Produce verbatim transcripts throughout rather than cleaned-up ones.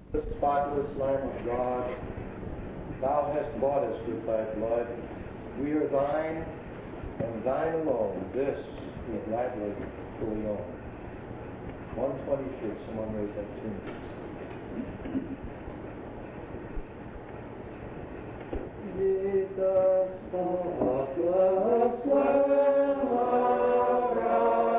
The spotless Lamb of God, thou hast bought us with thy blood. We are thine, and thine alone. This we gladly fully own. one twenty-three, someone raise that tune, please. Jesus, spotless Lamb of God.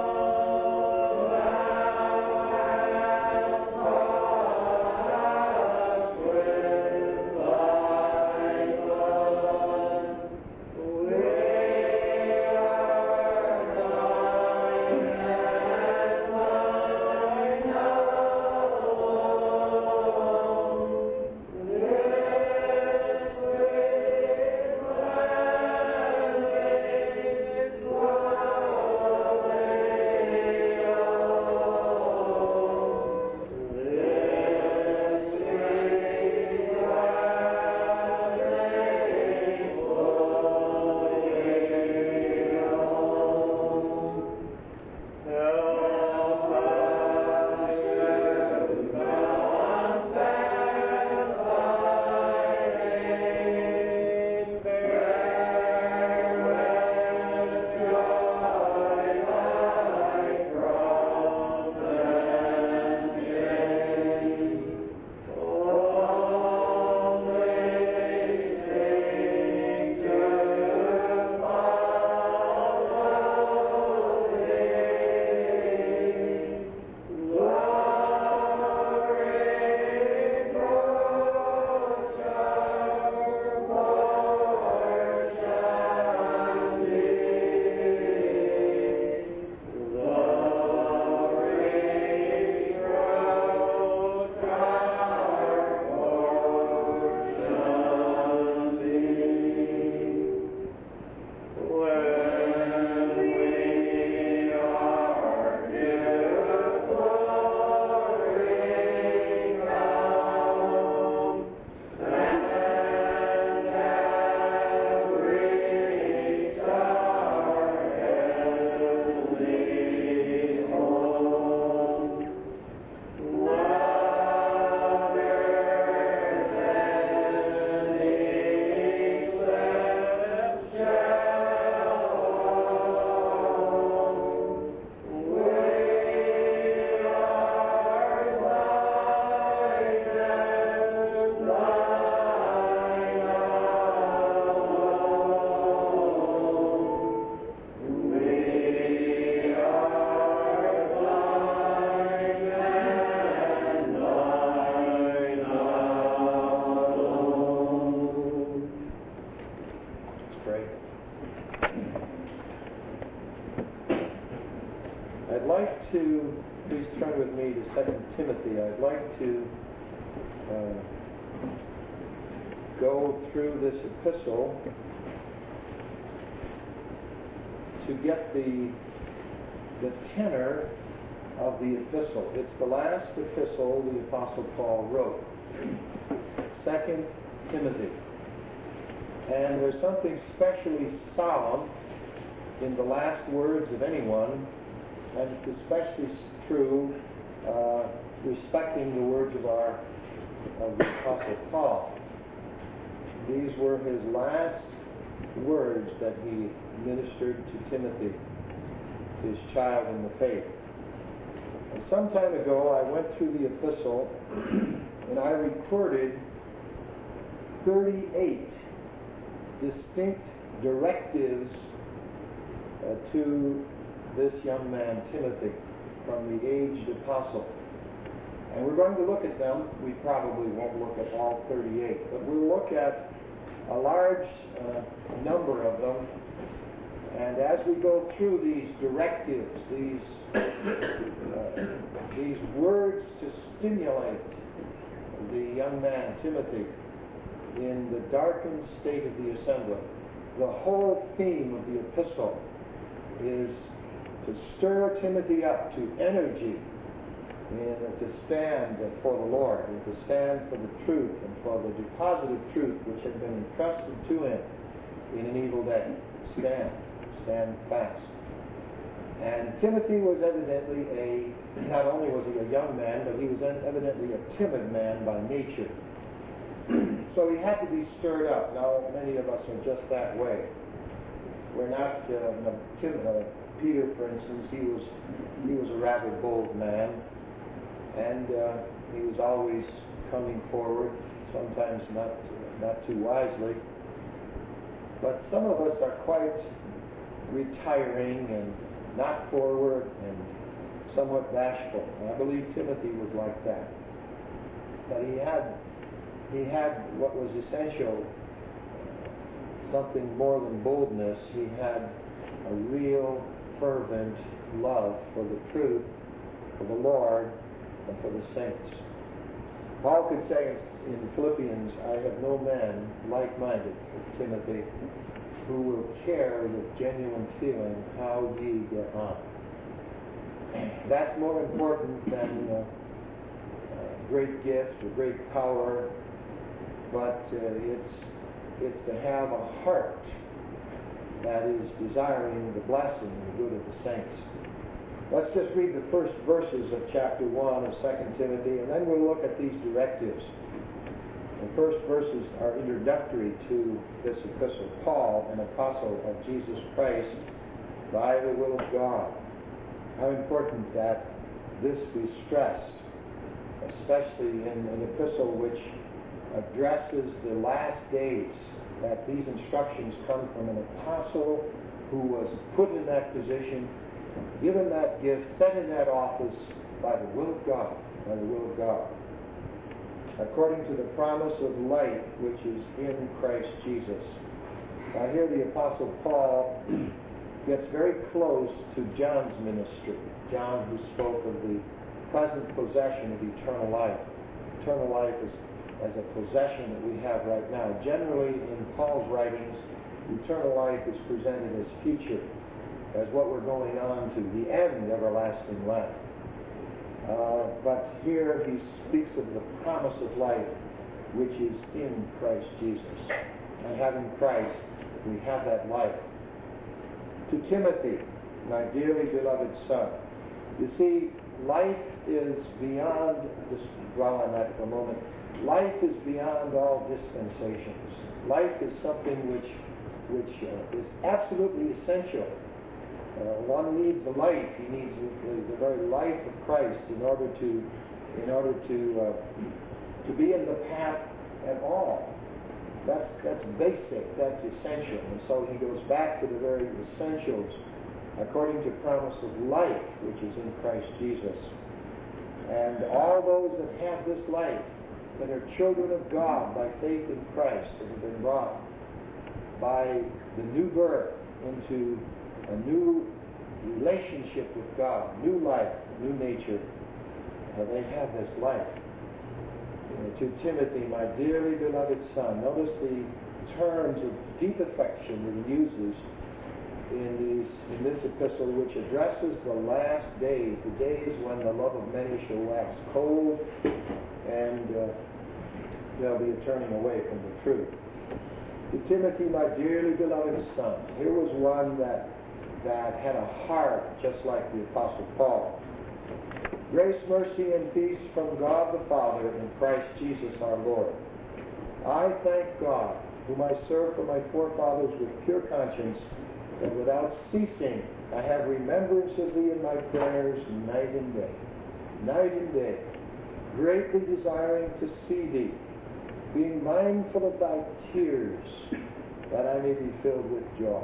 Timothy, I'd like to uh, go through this epistle to get the the tenor of the epistle. It's the last epistle the Apostle Paul wrote, Second Timothy. And there's something specially solemn in the last words of anyone, and it's especially true uh, respecting the words of our of the Apostle Paul. These were his last words that he ministered to Timothy, his child in the faith. And some time ago I went through the epistle and I recorded thirty-eight distinct directives uh, to this young man Timothy from the aged apostle. And we're going to look at them. We probably won't look at all thirty-eight, but we'll look at a large uh, number of them. And as we go through these directives, these uh, these words to stimulate the young man Timothy in the darkened state of the assembly, the whole theme of the epistle is to stir Timothy up to energy and to stand for the Lord and to stand for the truth and for the deposited truth which had been entrusted to him in an evil day. Stand. Stand fast. And Timothy was evidently a, not only was he a young man, but he was evidently a timid man by nature. So he had to be stirred up. Now, many of us are just that way. We're not, uh, Tim, uh, Peter, for instance, he was, he was a rather bold man, and uh, he was always coming forward, sometimes not, not too wisely. But some of us are quite retiring and not forward and somewhat bashful. And I believe Timothy was like that. But he had he had what was essential, something more than boldness. He had a real fervent love for the truth, for the Lord, and for the saints. Paul could say in Philippians, I have no man like-minded as Timothy, who will care with genuine feeling how ye get on. That's more important than uh, uh, great gift or great power, but uh, it's it's to have a heart that is desiring the blessing and the good of the saints. Let's just read the first verses of chapter one of Second Timothy, and then we'll look at these directives. The first verses are introductory to this epistle. Paul, an apostle of Jesus Christ, by the will of God. How important that this be stressed, especially in an epistle which addresses the last days, that these instructions come from an apostle who was put in that position, given that gift, set in that office by the will of God, by the will of God, according to the promise of life which is in Christ Jesus. Now here the Apostle Paul gets very close to John's ministry. John, who spoke of the present possession of eternal life. Eternal life is as a possession that we have right now. Generally, in Paul's writings, eternal life is presented as future, as what we're going on to, the end, everlasting life. Uh, but here he speaks of the promise of life which is in Christ Jesus. And having Christ, we have that life. To Timothy, my dearly beloved son, you see, life is beyond, just dwell on that for a moment, life is beyond all dispensations. Life is something which, which uh, is absolutely essential. Uh, one needs the life. He needs the, the very life of Christ in order to, in order to, uh, to be in the path at all. That's that's basic. That's essential. And so he goes back to the very essentials, according to promise of life, which is in Christ Jesus. And all those that have this life, that are children of God by faith in Christ, that have been brought by the new birth into a new relationship with God, new life, new nature, uh, they have this life. Uh, to Timothy, my dearly beloved son, notice the terms of deep affection that he uses in, these, in this epistle, which addresses the last days, the days when the love of many shall wax cold, and uh, they'll be turning away from the truth. To Timothy, my dearly beloved son, here was one that that had a heart just like the Apostle Paul. Grace, mercy, and peace from God the Father and Christ Jesus our Lord. I thank God, whom I serve for my forefathers with pure conscience, that without ceasing I have remembrance of thee in my prayers night and day, night and day, greatly desiring to see thee, being mindful of thy tears, that I may be filled with joy.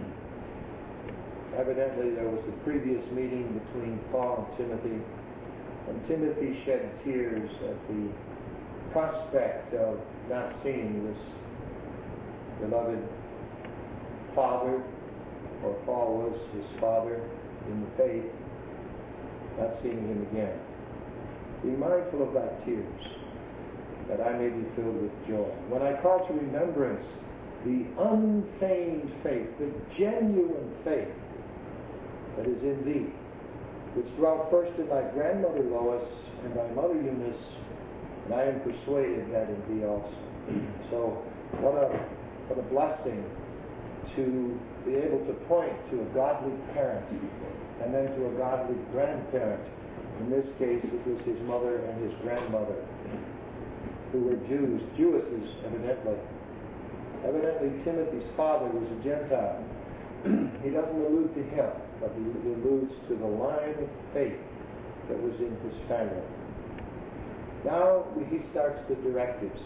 Evidently, there was a previous meeting between Paul and Timothy, and Timothy shed tears at the prospect of not seeing this beloved father, for Paul was his father in the faith, not seeing him again. Be mindful of thy tears, that I may be filled with joy. When I call to remembrance the unfeigned faith, the genuine faith that is in thee, which dwelt first in thy grandmother Lois and thy mother Eunice, and I am persuaded that in thee also. So, what a what a blessing to be able to point to a godly parent and then to a godly grandparent. In this case, it was his mother and his grandmother, who were Jews, Jewesses, evidently. Evidently, Timothy's father was a Gentile. He doesn't allude to him, but he alludes to the line of faith that was in his family. Now he starts the directives.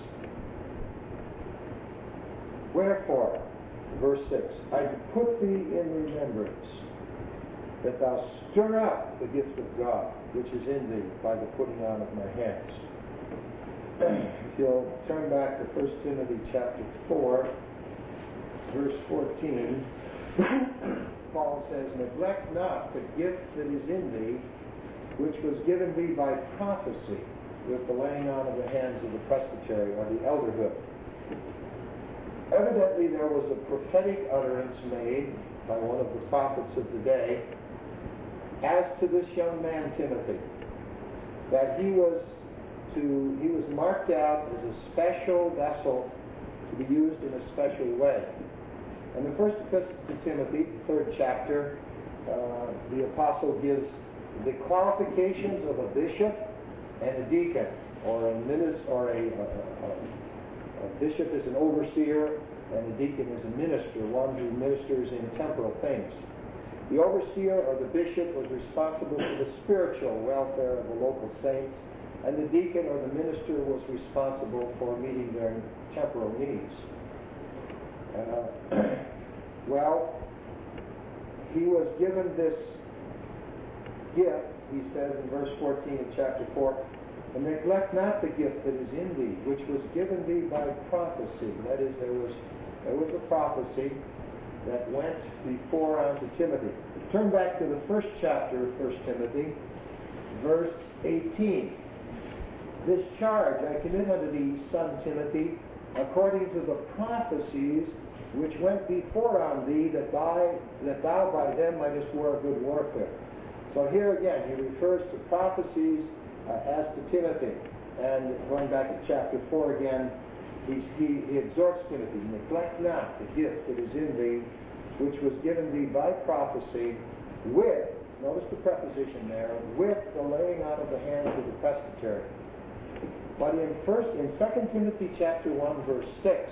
Wherefore, verse six, I put thee in remembrance that thou stir up the gift of God, which is in thee by the putting on of my hands. If you'll turn back to First Timothy chapter four, verse fourteen, Paul says, neglect not the gift that is in thee, which was given thee by prophecy, with the laying on of the hands of the presbytery or the elderhood. Evidently, there was a prophetic utterance made by one of the prophets of the day as to this young man Timothy, that he was to he was marked out as a special vessel to be used in a special way. In the first epistle to Timothy, the third chapter, uh, the apostle gives the qualifications of a bishop and a deacon, or a minister, or a, a, a, a bishop is an overseer, and a deacon is a minister, one who ministers in temporal things. The overseer or the bishop was responsible for the spiritual welfare of the local saints, and the deacon or the minister was responsible for meeting their temporal needs. Uh, well, he was given this gift, he says in verse fourteen of chapter four, and neglect not the gift that is in thee, which was given thee by prophecy. That is, there was there was a prophecy that went before unto Timothy. Turn back to the first chapter of First Timothy, verse eighteen. This charge I commit unto thee, son Timothy, according to the prophecies which went before on thee, that, by, that thou by them mightest war a good warfare. So here again, he refers to prophecies uh, as to Timothy. And going back to chapter four again, he, he, he exhorts Timothy, neglect not the gift that is in thee, which was given thee by prophecy, with, notice the preposition there, with the laying on of the hands of the presbytery. But in first, in Second Timothy chapter one, verse six,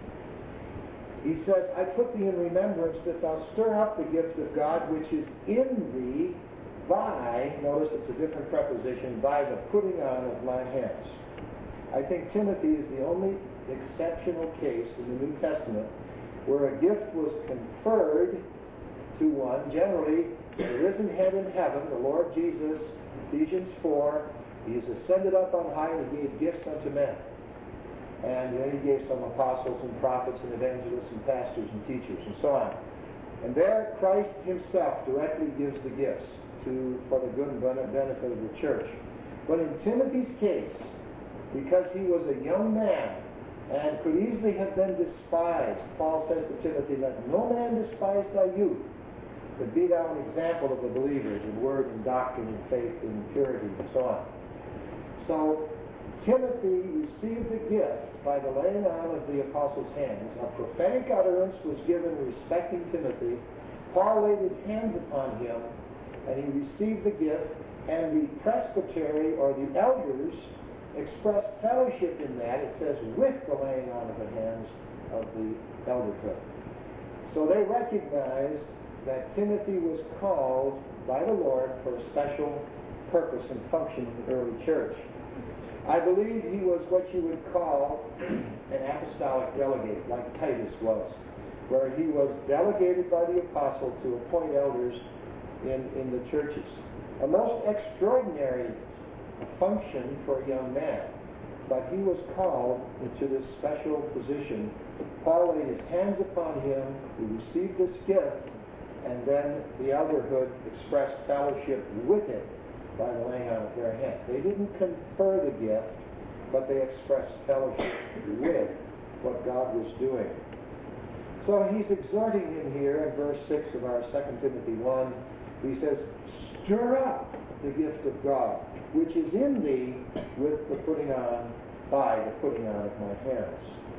he says, I put thee in remembrance that thou stir up the gift of God which is in thee by, notice it's a different preposition, by the putting on of my hands. I think Timothy is the only exceptional case in the New Testament where a gift was conferred to one, generally the risen head in heaven, the Lord Jesus, Ephesians four, he is ascended up on high and he gave gifts unto men. And then he gave some apostles and prophets and evangelists and pastors and teachers and so on. And there Christ himself directly gives the gifts to for the good and benefit of the church. But in Timothy's case, because he was a young man and could easily have been despised, Paul says to Timothy, let no man despise thy youth, but be thou an example of the believers in word and doctrine and faith and purity and so on. So Timothy received the gift by the laying on of the apostles' hands. A prophetic utterance was given respecting Timothy. Paul laid his hands upon him, and he received the gift, and the presbytery, or the elders, expressed fellowship in that. It says, with the laying on of the hands of the elderhood. So they recognized that Timothy was called by the Lord for a special purpose and function in the early church. I believe he was what you would call an apostolic delegate, like Titus was, where he was delegated by the apostle to appoint elders in, in the churches. A most extraordinary function for a young man, but he was called into this special position. Paul laid his hands upon him, he received this gift, and then the elderhood expressed fellowship with it by the laying on of their hands. They didn't confer the gift, but they expressed fellowship with what God was doing. So he's exhorting him here in verse six of our Second Timothy one. He says, stir up the gift of God, which is in thee with the putting on, by the putting on of my hands.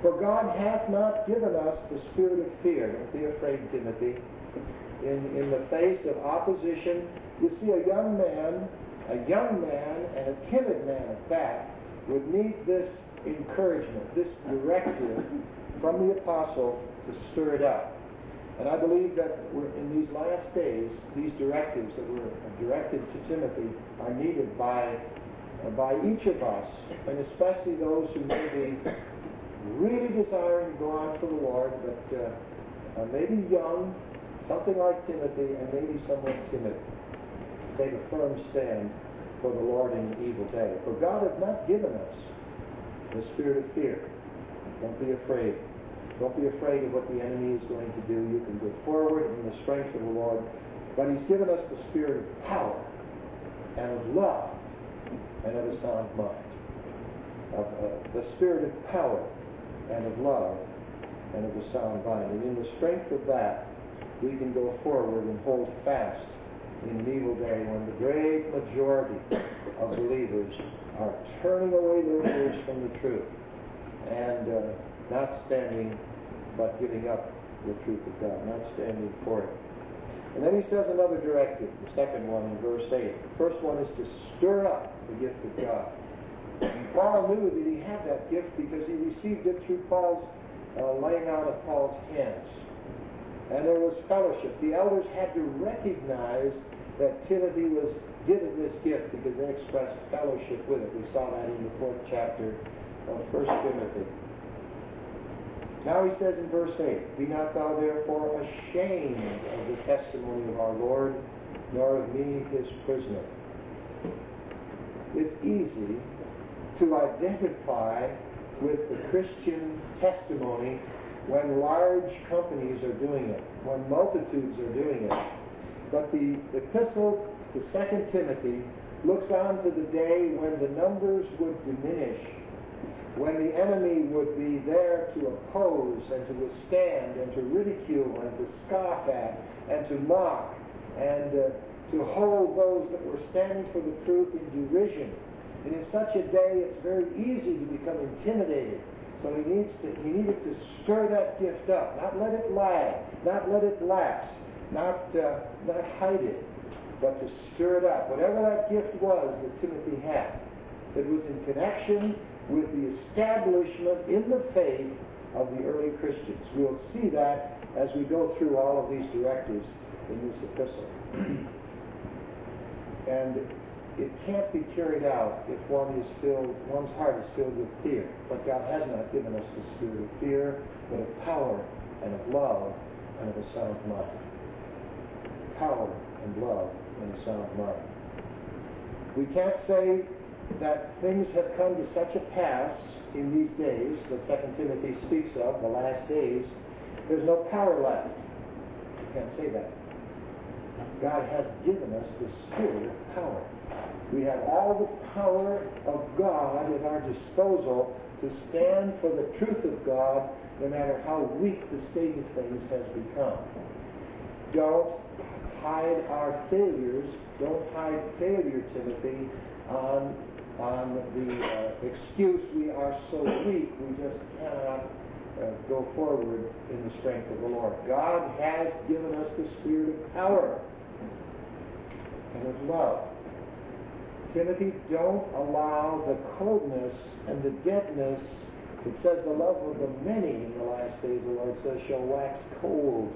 For God hath not given us the spirit of fear. Don't be afraid, Timothy. In, in the face of opposition, you see a young man, a young man, and a timid man at that, would need this encouragement, this directive from the apostle to stir it up. And I believe that we're in these last days, these directives that were directed to Timothy are needed by, uh, by each of us, and especially those who may be really desiring to go on for the Lord, but uh, uh, maybe young, something like Timothy, and maybe somewhat timid. Take a firm stand for the Lord in the evil day. For God hath not given us the spirit of fear. Don't be afraid. Don't be afraid of what the enemy is going to do. You can go forward in the strength of the Lord. But He's given us the spirit of power and of love and of a sound mind. Of uh, the spirit of power and of love and of a sound mind. And in the strength of that, we can go forward and hold fast in an evil day when the great majority of believers are turning away their ears from the truth and uh, not standing but giving up the truth of God, not standing for it. And then he says another directive, the second one in verse eight. The first one is to stir up the gift of God. And Paul knew that he had that gift because he received it through Paul's uh, laying out of Paul's hands. And there was fellowship. The elders had to recognize that Timothy was given this gift because they expressed fellowship with it. We saw that in the fourth chapter of First Timothy. Now he says in verse eight, Be not thou therefore ashamed of the testimony of our Lord, nor of me his prisoner. It's easy to identify with the Christian testimony when large companies are doing it, when multitudes are doing it. But the epistle to Second Timothy looks on to the day when the numbers would diminish, when the enemy would be there to oppose and to withstand and to ridicule and to scoff at and to mock and uh, to hold those that were standing for the truth in derision. And in such a day, it's very easy to become intimidated. So he needs to, he needed to stir that gift up, not let it lag, not let it lapse, not uh, not hide it, but to stir it up. Whatever that gift was that Timothy had, it was in connection with the establishment in the faith of the early Christians. We'll see that as we go through all of these directives in this epistle. And it can't be carried out if one is filled, one's heart is filled with fear. But God has not given us the spirit of fear, but of power and of love and of a sound mind. Power and love and a sound mind. We can't say that things have come to such a pass in these days that Second Timothy speaks of, the last days. There's no power left. You can't say that. God has given us the spirit of power. We have all the power of God at our disposal to stand for the truth of God, no matter how weak the state of things has become. Don't hide our failures. Don't hide failure, Timothy, on on the uh, excuse we are so weak we just cannot uh, go forward in the strength of the Lord. God has given us the spirit of power and of love. Timothy, don't allow the coldness and the deadness. It says the love of the many in the last days, the Lord says, shall wax cold.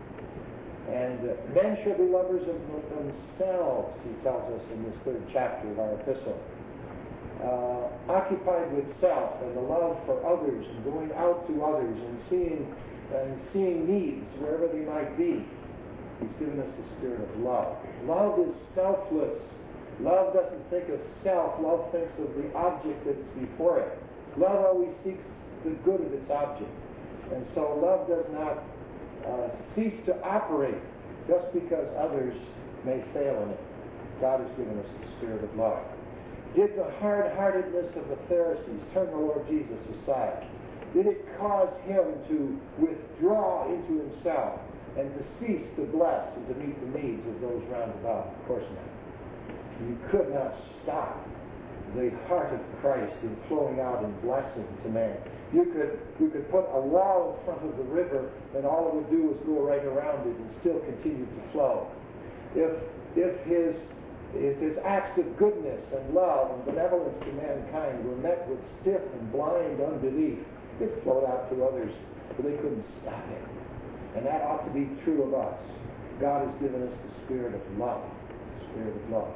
And uh, men shall be lovers of themselves, he tells us in this third chapter of our epistle. Uh, occupied with self and the love for others and going out to others and seeing and seeing needs wherever they might be. He's given us the spirit of love. Love is selfless. Love doesn't think of self. Love thinks of the object that's before it. Love always seeks the good of its object. And so love does not uh, cease to operate just because others may fail in it. God has given us the spirit of love. Did the hard-heartedness of the Pharisees turn the Lord Jesus aside? Did it cause him to withdraw into himself and to cease to bless and to meet the needs of those round about? Of course not. You could not stop the heart of Christ in flowing out in blessing to man. You could you could put a wall in front of the river, and all it would do was go right around it and still continue to flow. If if his if his acts of goodness and love and benevolence to mankind were met with stiff and blind unbelief, it flowed out to others, but they couldn't stop it. And that ought to be true of us. God has given us the spirit of love, the spirit of love,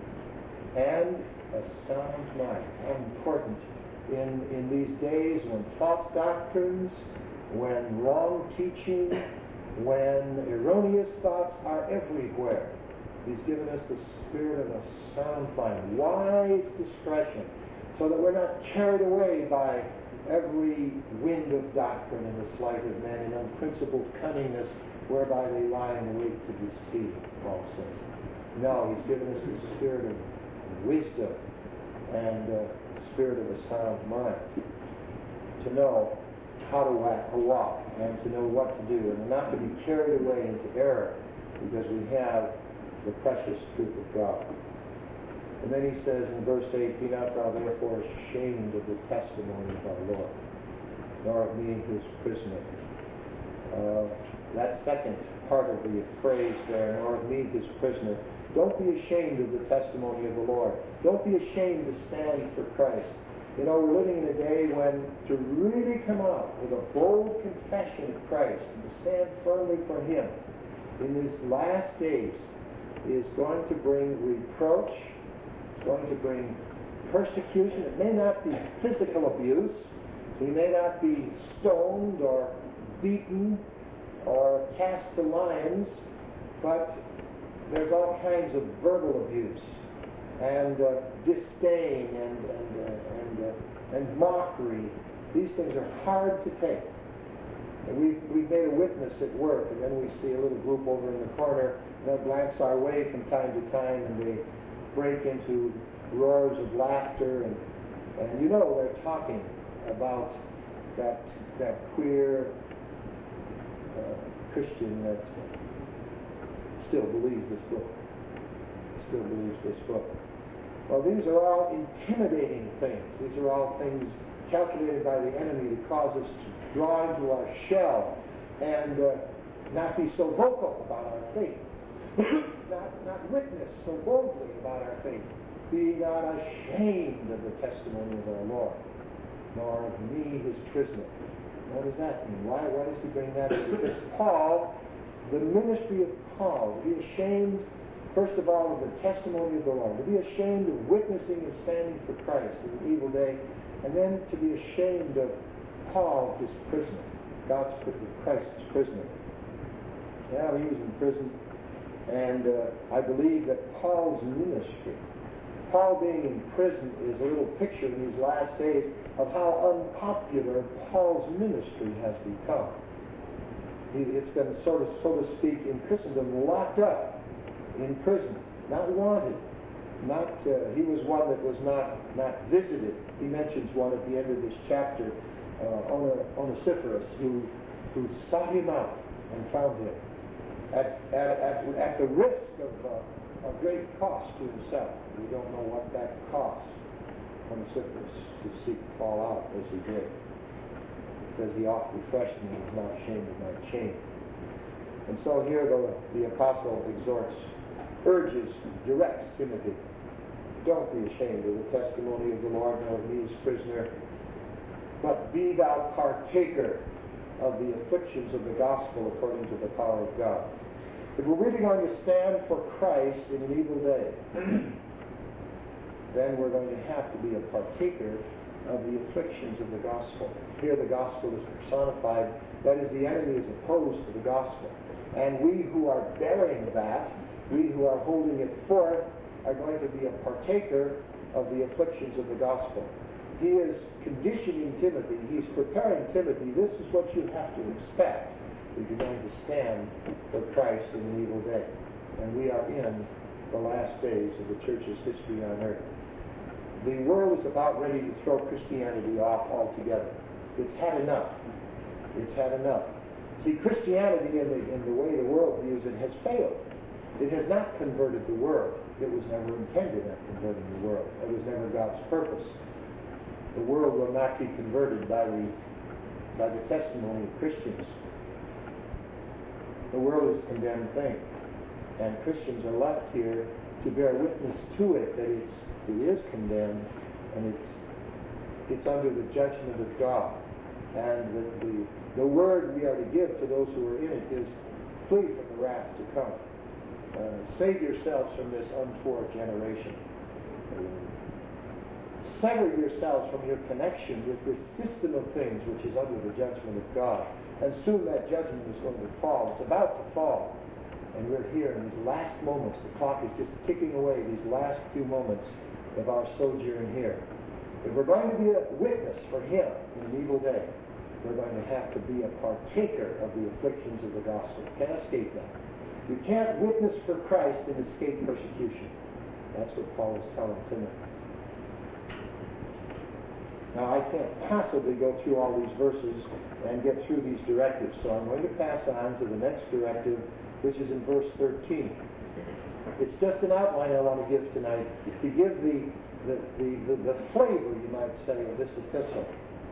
and a sound mind. How important in in these days when false doctrines, when wrong teaching, when erroneous thoughts are everywhere. He's given us the spirit of a sound mind, wise discretion, so that we're not carried away by every wind of doctrine and the sleight of men and unprincipled cunningness whereby they lie in wait to deceive, Paul says. No, he's given us the spirit of wisdom and the uh, spirit of a sound mind to know how to walk and to know what to do and not to be carried away into error because we have the precious truth of God. And then he says in verse eight, "Be not thou therefore ashamed of the testimony of our Lord, nor of me his prisoner." Uh, that second part of the phrase there, "nor of me his prisoner." Don't be ashamed of the testimony of the Lord. Don't be ashamed to stand for Christ. You know, we're living in a day when to really come out with a bold confession of Christ and to stand firmly for him in these last days is going to bring reproach. It's going to bring persecution. It may not be physical abuse. He may not be stoned or beaten or cast to lions, but there's all kinds of verbal abuse and uh, disdain and and uh, and, uh, and mockery. These things are hard to take. And we've, we've made a witness at work, and then we see a little group over in the corner, and they'll glance our way from time to time, and they break into roars of laughter, and, and you know they're talking about that that queer uh, Christian that still believes this book. Still believes this book. Well, these are all intimidating things. These are all things calculated by the enemy to cause us to draw into our shell and uh, not be so vocal about our faith. not, not witness so boldly about our faith. Be not ashamed of the testimony of our Lord, nor of me his prisoner. What does that mean? Why, why does he bring that in? Because Paul, the ministry of Paul, to be ashamed, first of all, of the testimony of the Lord, to be ashamed of witnessing and standing for Christ in the evil day, and then to be ashamed of Paul, his prisoner, God's Christ's prisoner. Yeah, he was in prison, and uh, I believe that Paul's ministry, Paul being in prison, is a little picture in these last days of how unpopular Paul's ministry has become. It's been sort of, so to speak, in Christendom, locked up in prison, not wanted. Not uh, he was one that was not not visited. He mentions one at the end of this chapter, uh, Onesiphorus, who who sought him out and found him at at at, at the risk of uh, a great cost to himself. We don't know what that cost Onesiphorus to seek Paul out as he did. It says he oft refreshed me and was not ashamed of my chain. And so here the the apostle exhorts, urges, directs Timothy. Don't be ashamed of the testimony of the Lord, nor of me his prisoner, but be thou partaker of the afflictions of the gospel according to the power of God. If we're really going to stand for Christ in an evil day, then we're going to have to be a partaker of the afflictions of the gospel. Here the gospel is personified. That is, the enemy is opposed to the gospel. And we who are bearing that, we who are holding it forth, are going to be a partaker of the afflictions of the gospel. He is conditioning Timothy. He's preparing Timothy. This is what you have to expect if you're going to stand for Christ in the evil day. And we are in the last days of the church's history on earth. The world is about ready to throw Christianity off altogether. It's had enough. It's had enough. See, Christianity in the, in the way the world views it has failed. It has not converted the world. it was never intended at converting the world. It was never God's purpose. The world will not be converted by the, by the testimony of Christians. The world is a condemned thing. And Christians are left here to bear witness to it, that it's, it is condemned, and it's, it's under the judgment of God. And the, the, the word we are to give to those who are in it is, flee from the wrath to come. Uh, save yourselves from this untoward generation. Uh, sever yourselves from your connection with this system of things which is under the judgment of God. And soon that judgment is going to fall. It's about to fall. And we're here in these last moments. The clock is just ticking away, these last few moments of our sojourn here. If we're going to be a witness for Him in an evil day, we're going to have to be a partaker of the afflictions of the gospel. You can't escape that. You can't witness for Christ and escape persecution. That's what Paul is telling Timothy. Now, I can't possibly go through all these verses and get through these directives, so I'm going to pass on to the next directive, which is in verse thirteen. It's just an outline I want to give tonight to give the, the, the, the, the flavor, you might say, of this epistle.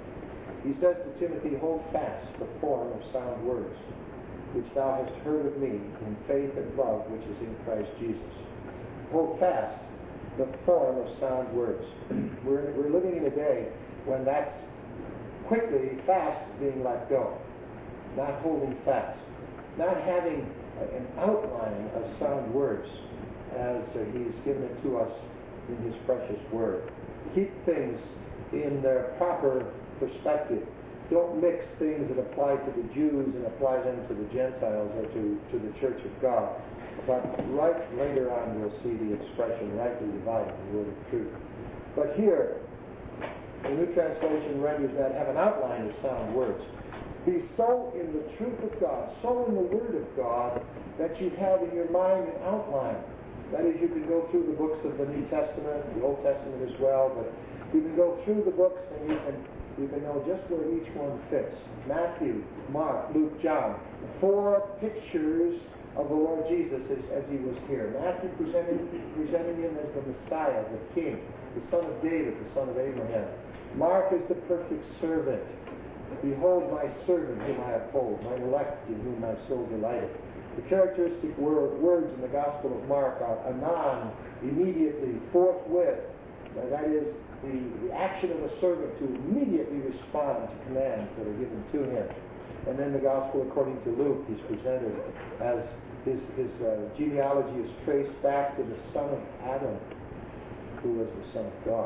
He says to Timothy, hold fast the form of sound words, which thou hast heard of me in faith and love, which is in Christ Jesus. Hold fast the form of sound words. We're, we're living in a day when that's quickly, fast being let go. Not holding fast. Not having an outline of sound words as uh, He's given it to us in His precious Word. Keep things in their proper perspective. Don't mix things that apply to the Jews and apply them to the Gentiles or to, to the Church of God. But right later on we'll see the expression rightly dividing the word of truth. But here, the New Translation renders that have an outline of sound words. Be so in the truth of God, so in the Word of God, that you have in your mind an outline. That is, you can go through the books of the New Testament, the Old Testament as well, but you can go through the books and you can you can know just where each one fits. Matthew, Mark, Luke, John. Four pictures of the Lord Jesus as, as He was here. Matthew presenting, presenting Him as the Messiah, the King, the Son of David, the Son of Abraham. Mark is the perfect servant. Behold my servant whom I uphold, mine elect in whom my soul delighted. The characteristic word, words in the Gospel of Mark are anon, immediately, forthwith. Now, that is the, the action of a servant to immediately respond to commands that are given to him. And then the Gospel according to Luke, he's presented as his, his uh, genealogy is traced back to the son of Adam, who was the Son of God.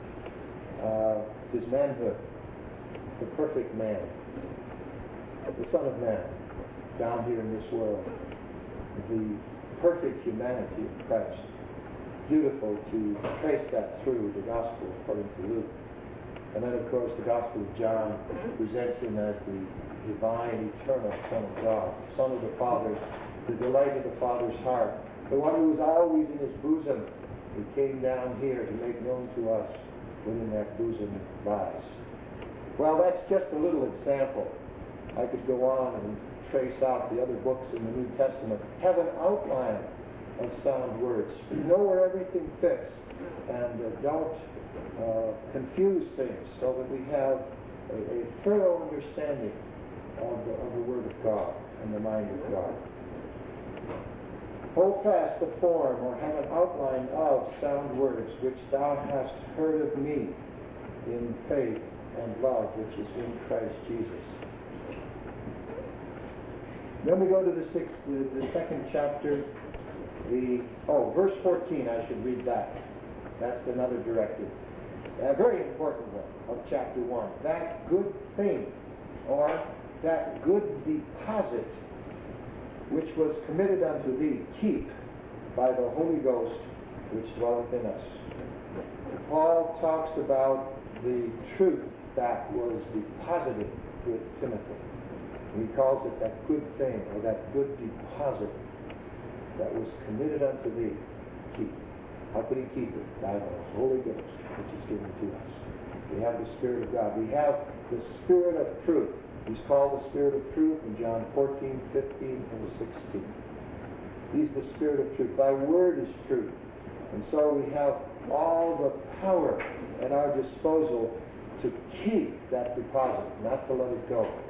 Uh, his manhood, the perfect man, the Son of Man, down here in this world, the perfect humanity of Christ. Beautiful to trace that through the Gospel according to Luke. And then, of course, the Gospel of John presents Him as the divine, eternal Son of God, Son of the Father, the delight of the Father's heart, the one who was always in His bosom. He came down here to make known to us what in that bosom lies. Well, that's just a little example. I could go on and trace out the other books in the New Testament. Have an outline of sound words. Know where everything fits, and uh, don't uh, confuse things, so that we have a, a thorough understanding of the, of the Word of God and the mind of God. Hold fast the form, or have an outline of sound words, which thou hast heard of me in faith and love, which is in Christ Jesus. Then we go to the sixth, the, the second chapter. The oh, verse fourteen. I should read that. That's another directive. A very important one of chapter one. That good thing, or that good deposit, which was committed unto thee, keep by the Holy Ghost which dwelleth in us. Paul talks about the truth that was deposited with Timothy. He calls it that good thing, or that good deposit that was committed unto thee, keep. How could he keep it? By the Holy Ghost, which is given to us. We have the Spirit of God. We have the Spirit of truth. He's called the Spirit of truth in John fourteen, fifteen, and sixteen. He's the Spirit of truth. Thy word is truth. And so we have all the power at our disposal to keep that deposit, not to let it go.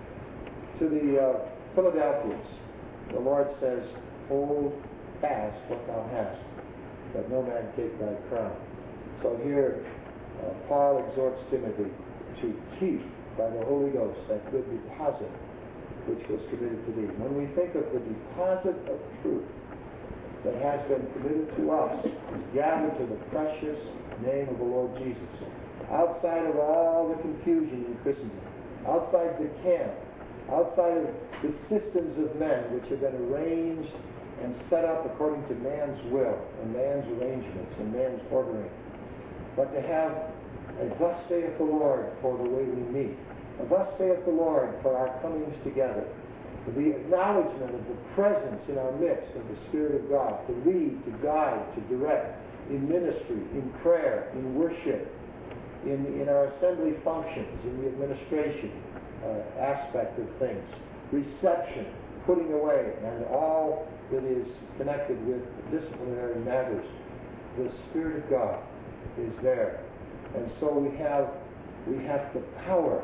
To the uh, Philadelphians, the Lord says, hold fast what thou hast, that no man take thy crown. So here, uh, Paul exhorts Timothy to keep by the Holy Ghost that good deposit which was committed to thee. When we think of the deposit of truth that has been committed to us, is gathered to the precious name of the Lord Jesus, outside of all the confusion in Christendom, outside the camp, outside of the systems of men which have been arranged and set up according to man's will and man's arrangements and man's ordering, but to have a thus saith the Lord for the way we meet, a thus saith the Lord for our comings together, the acknowledgement of the presence in our midst of the Spirit of God to lead, to guide, to direct in ministry, in prayer, in worship, in, in our assembly functions, in the administration uh, aspect of things, reception, putting away, and all that is connected with disciplinary matters. The Spirit of God is there. And so we have we have the power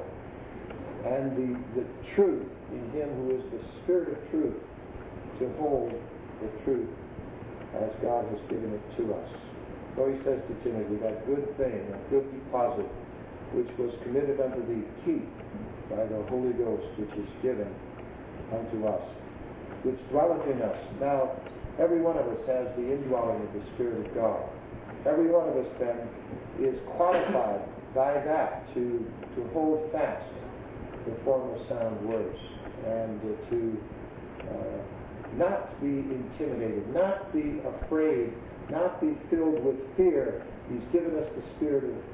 and the, the truth in Him who is the Spirit of truth to hold the truth as God has given it to us. So he says to Timothy, that good thing, that good deposit, which was committed unto thee, keep by the Holy Ghost, which is given unto us, which dwelleth in us. Now, every one of us has the indwelling of the Spirit of God. Every one of us, then, is qualified by that to, to hold fast the form of sound words and uh, to uh, not be intimidated, not be afraid, not be filled with fear. He's given us the spirit of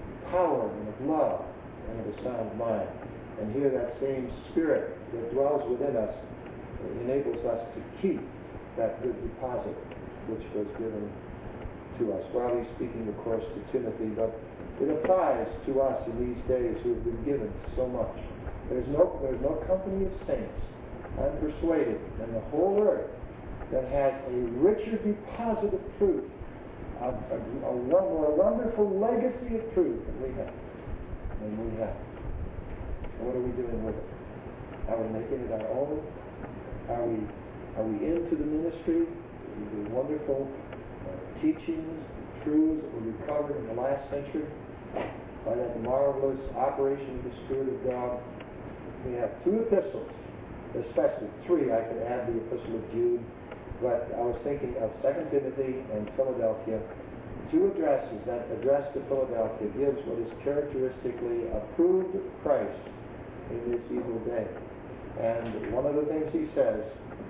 power and of love and of a sound mind. And here that same Spirit that dwells within us enables us to keep that good deposit which was given to us. While he's speaking, of course, to Timothy, but it applies to us in these days who have been given so much. There's no, there's no company of saints, I'm persuaded, in the whole earth that has a richer deposit of truth, a, a, a more wonderful legacy of truth than we have. Than we have. What are we doing with it? Are we making it our own? Are we are we into the ministry, the wonderful uh, teachings, truths that were recovered in the last century by that marvelous operation of the Spirit of God? We have two epistles, especially three. I could add the epistle of Jude, but I was thinking of Second Timothy and Philadelphia. Two addresses. That address to Philadelphia gives what is characteristically approved of Christ in this evil day. And one of the things he says,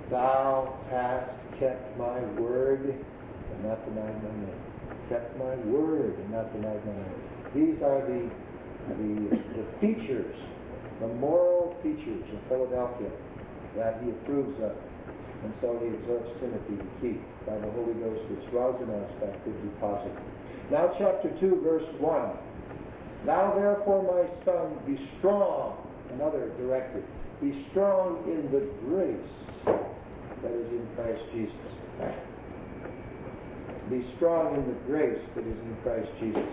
thou hast kept my word and not denied my name. Kept my word and not denied my name. These are the, the, the features, the moral features of Philadelphia that he approves of. And so he exhorts Timothy to keep by the Holy Ghost which dwells in us that good deposit. Now chapter two, verse one. Thou therefore, my son, be strong. Another directive. Be strong in the grace that is in Christ Jesus. Be strong in the grace that is in Christ Jesus.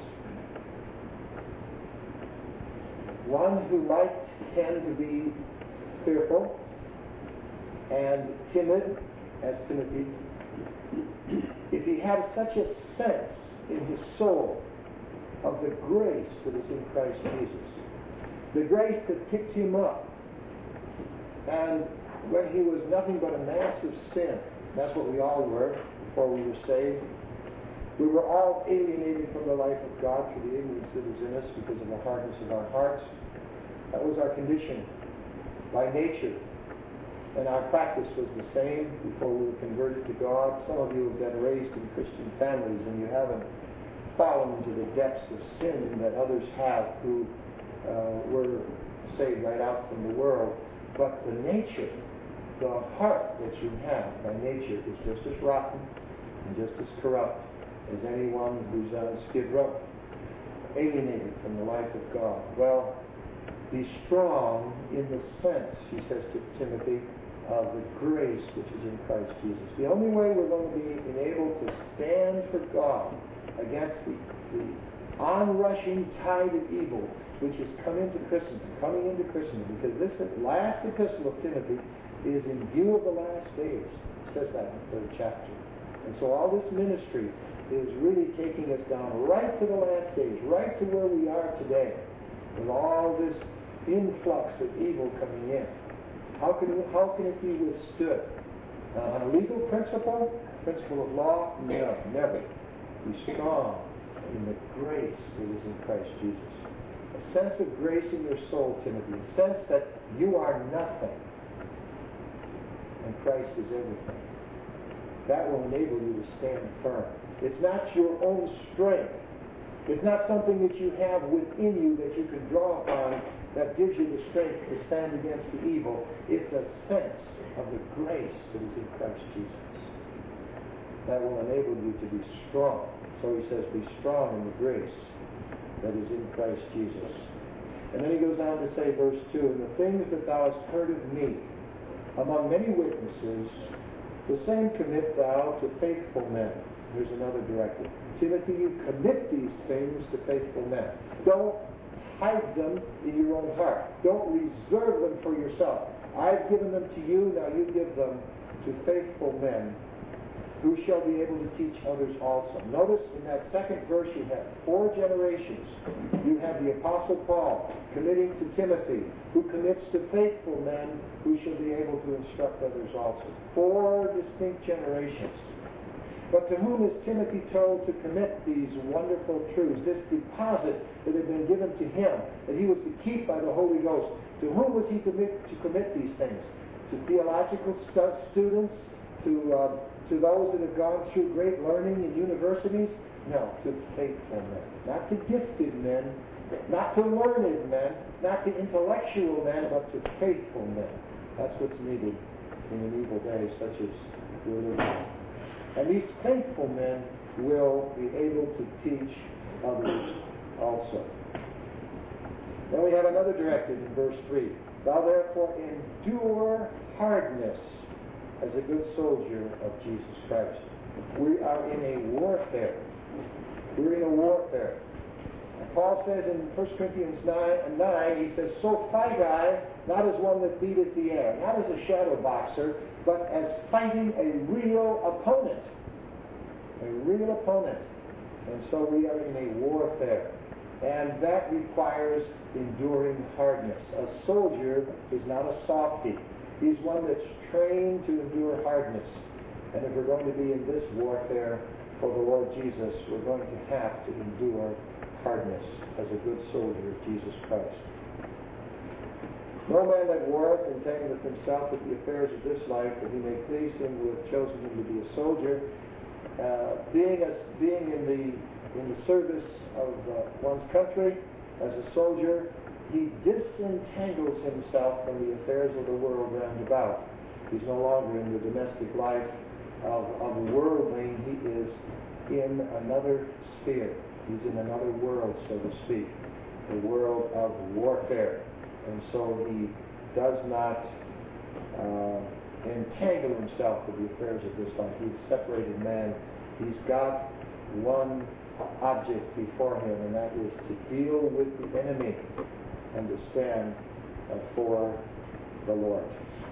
One who might tend to be fearful and timid, as Timothy, if he had such a sense in his soul of the grace that is in Christ Jesus, the grace that picked him up, and when he was nothing but a mass of sin, that's what we all were before we were saved. We were all alienated from the life of God through the ignorance that was in us because of the hardness of our hearts. That was our condition by nature. And our practice was the same before we were converted to God. Some of you have been raised in Christian families and you haven't fallen into the depths of sin that others have who uh, were saved right out from the world. But the nature, the heart that you have by nature is just as rotten and just as corrupt as anyone who's on a skid row, alienated from the life of God. Well, be strong in the sense, he says to Timothy, of the grace which is in Christ Jesus. The only way we're going to be enabled to stand for God against the, the onrushing tide of evil which has come into Christendom, coming into Christendom, because this last epistle of Timothy is in view of the last days. It says that in the third chapter. And so all this ministry is really taking us down right to the last days, right to where we are today, with all this influx of evil coming in. How can, how can it be withstood? Uh, on a legal principle, principle of law? No, never. Be strong in the grace that is in Christ Jesus. A sense of grace in your soul, Timothy. A sense that you are nothing and Christ is everything. That will enable you to stand firm. It's not your own strength. It's not something that you have within you that you can draw upon that gives you the strength to stand against the evil. It's a sense of the grace that is in Christ Jesus. That will enable you to be strong. So he says, be strong in the grace that is in Christ Jesus. And then he goes on to say, verse two, and the things that thou hast heard of me among many witnesses, the same commit thou to faithful men. Here's another directive. Timothy, you commit these things to faithful men. Don't hide them in your own heart. Don't reserve them for yourself. I've given them to you, now you give them to faithful men who shall be able to teach others also. Notice in that second verse you have four generations. You have the Apostle Paul committing to Timothy, who commits to faithful men who shall be able to instruct others also. Four distinct generations. But to whom is Timothy told to commit these wonderful truths, this deposit that had been given to him, that he was to keep by the Holy Ghost? To whom was he commit, to commit these things? To theological stu- students? To, uh, to those that have gone through great learning in universities? No, to faithful men. Not to gifted men, not to learned men, not to intellectual men, but to faithful men. That's what's needed in an evil day such as we're living in. And these faithful men will be able to teach others also. Then we have another directive in verse three. Thou therefore endure hardness as a good soldier of Jesus Christ. We are in a warfare. We're in a warfare. And Paul says in First Corinthians nine, he says, so fight I, not as one that beateth the air, not as a shadow boxer, but as fighting a real opponent. A real opponent. And so we are in a warfare. And that requires enduring hardness. A soldier is not a softie. He's one that's trained to endure hardness. And if we're going to be in this warfare for the Lord Jesus, we're going to have to endure hardness as a good soldier of Jesus Christ. No man that warreth entangleth himself with the affairs of this life, that he may please him who hath chosen him to be a soldier. Uh, being a, being in the in the service of uh, one's country as a soldier, he disentangles himself from the affairs of the world round about. He's no longer in the domestic life of, of the worldling. He is in another sphere. He's in another world, so to speak, the world of warfare. And so he does not uh, entangle himself with the affairs of this life. He's a separated man. He's got one object before him, and that is to deal with the enemy and to stand uh, for the Lord.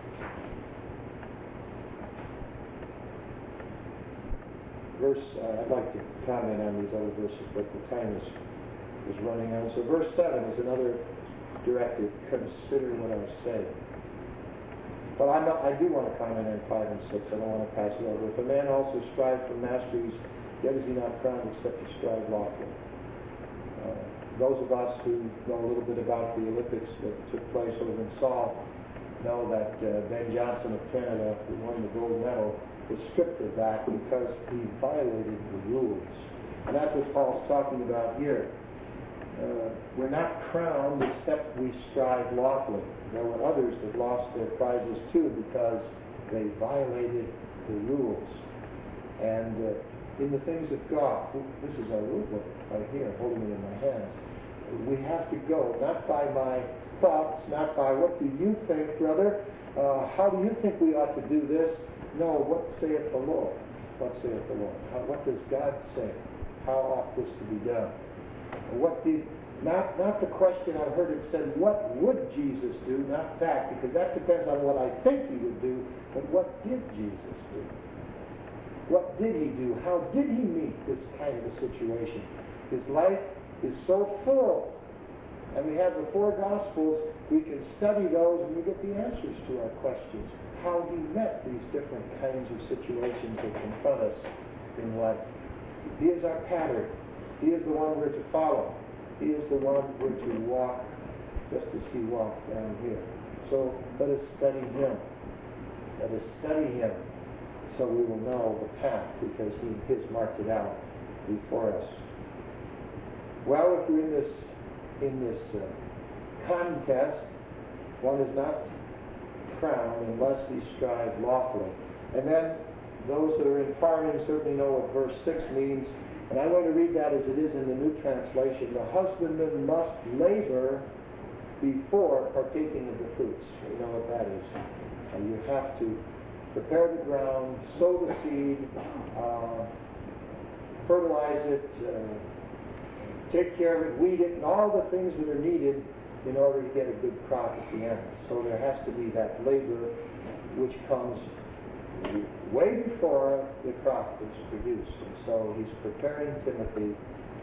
Verse, uh, I'd like to comment on these other verses, but the time is, is running out. So verse seven is another directive. Consider what I say. But I'm not, I do want to comment on five and six. I don't want to pass it over. If a man also strive for masteries, yet is he not crowned except to strive lawfully. Uh, those of us who know a little bit about the Olympics that took place over in Seoul know that uh, Ben Johnson of Canada, who won the gold medal, was stripped of that because he violated the rules. And that's what Paul's talking about here. Uh, we're not crowned except we strive lawfully. There were others that lost their prizes too because they violated the rules. And uh, in the things of God, this is our rule book right here, holding it in my hands. we have to go, not by my thoughts, not by what do you think, brother, uh, how do you think we ought to do this? No, what saith the Lord? What saith the Lord? How, what does God say? How ought this to be done? What did, not, not the question I've heard it said, what would Jesus do? Not that, because that depends on what I think he would do, but what did Jesus do? What did he do? How did he meet this kind of a situation? His life is so full. And we have the four Gospels. We can study those and we get the answers to our questions. How he met these different kinds of situations that confront us in life. He is our pattern. He is the one we're to follow. He is the one we're to walk just as he walked down here. So let us study him. Let us study him so we will know the path because he has marked it out before us. Well, if we're in this in this uh, contest, one is not crowned unless he strive lawfully. And then those that are in farming certainly know what verse six means. And I'm going to read that as it is in the New Translation. The husbandman must labor before partaking of the fruits. You know what that is. Uh, you have to prepare the ground, sow the seed, uh, fertilize it, uh, take care of it, weed it, and all the things that are needed in order to get a good crop at the end. So there has to be that labor which comes way before the crop is produced. And so he's preparing Timothy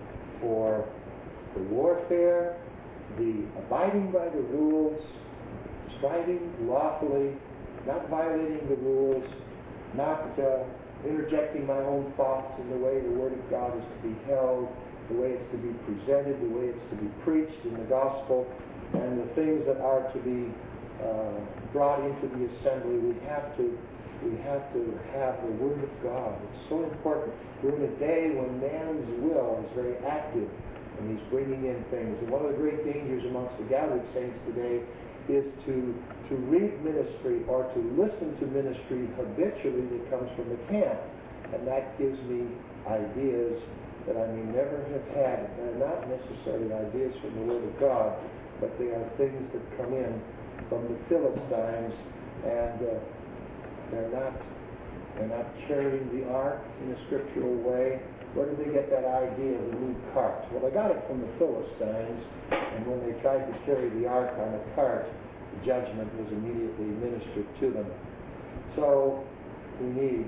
for the warfare, the abiding by the rules, striving lawfully, not violating the rules, not uh, interjecting my own thoughts in the way the Word of God is to be held, the way it's to be presented, the way it's to be preached in the gospel, and the things that are to be uh, brought into the assembly. We have to we have to have the Word of God. It's so important. We're in a day when man's will is very active, and he's bringing in things. And one of the great dangers amongst the gathered saints today is to to read ministry or to listen to ministry habitually that comes from the camp, and that gives me ideas that I may never have had. They're not necessarily ideas from the Word of God, but they are things that come in from the Philistines, and uh, they're not they're not carrying the ark in a scriptural way. Where did they get that idea of the new cart? Well, they got it from the Philistines, and when they tried to carry the ark on a cart, the judgment was immediately ministered to them. So we need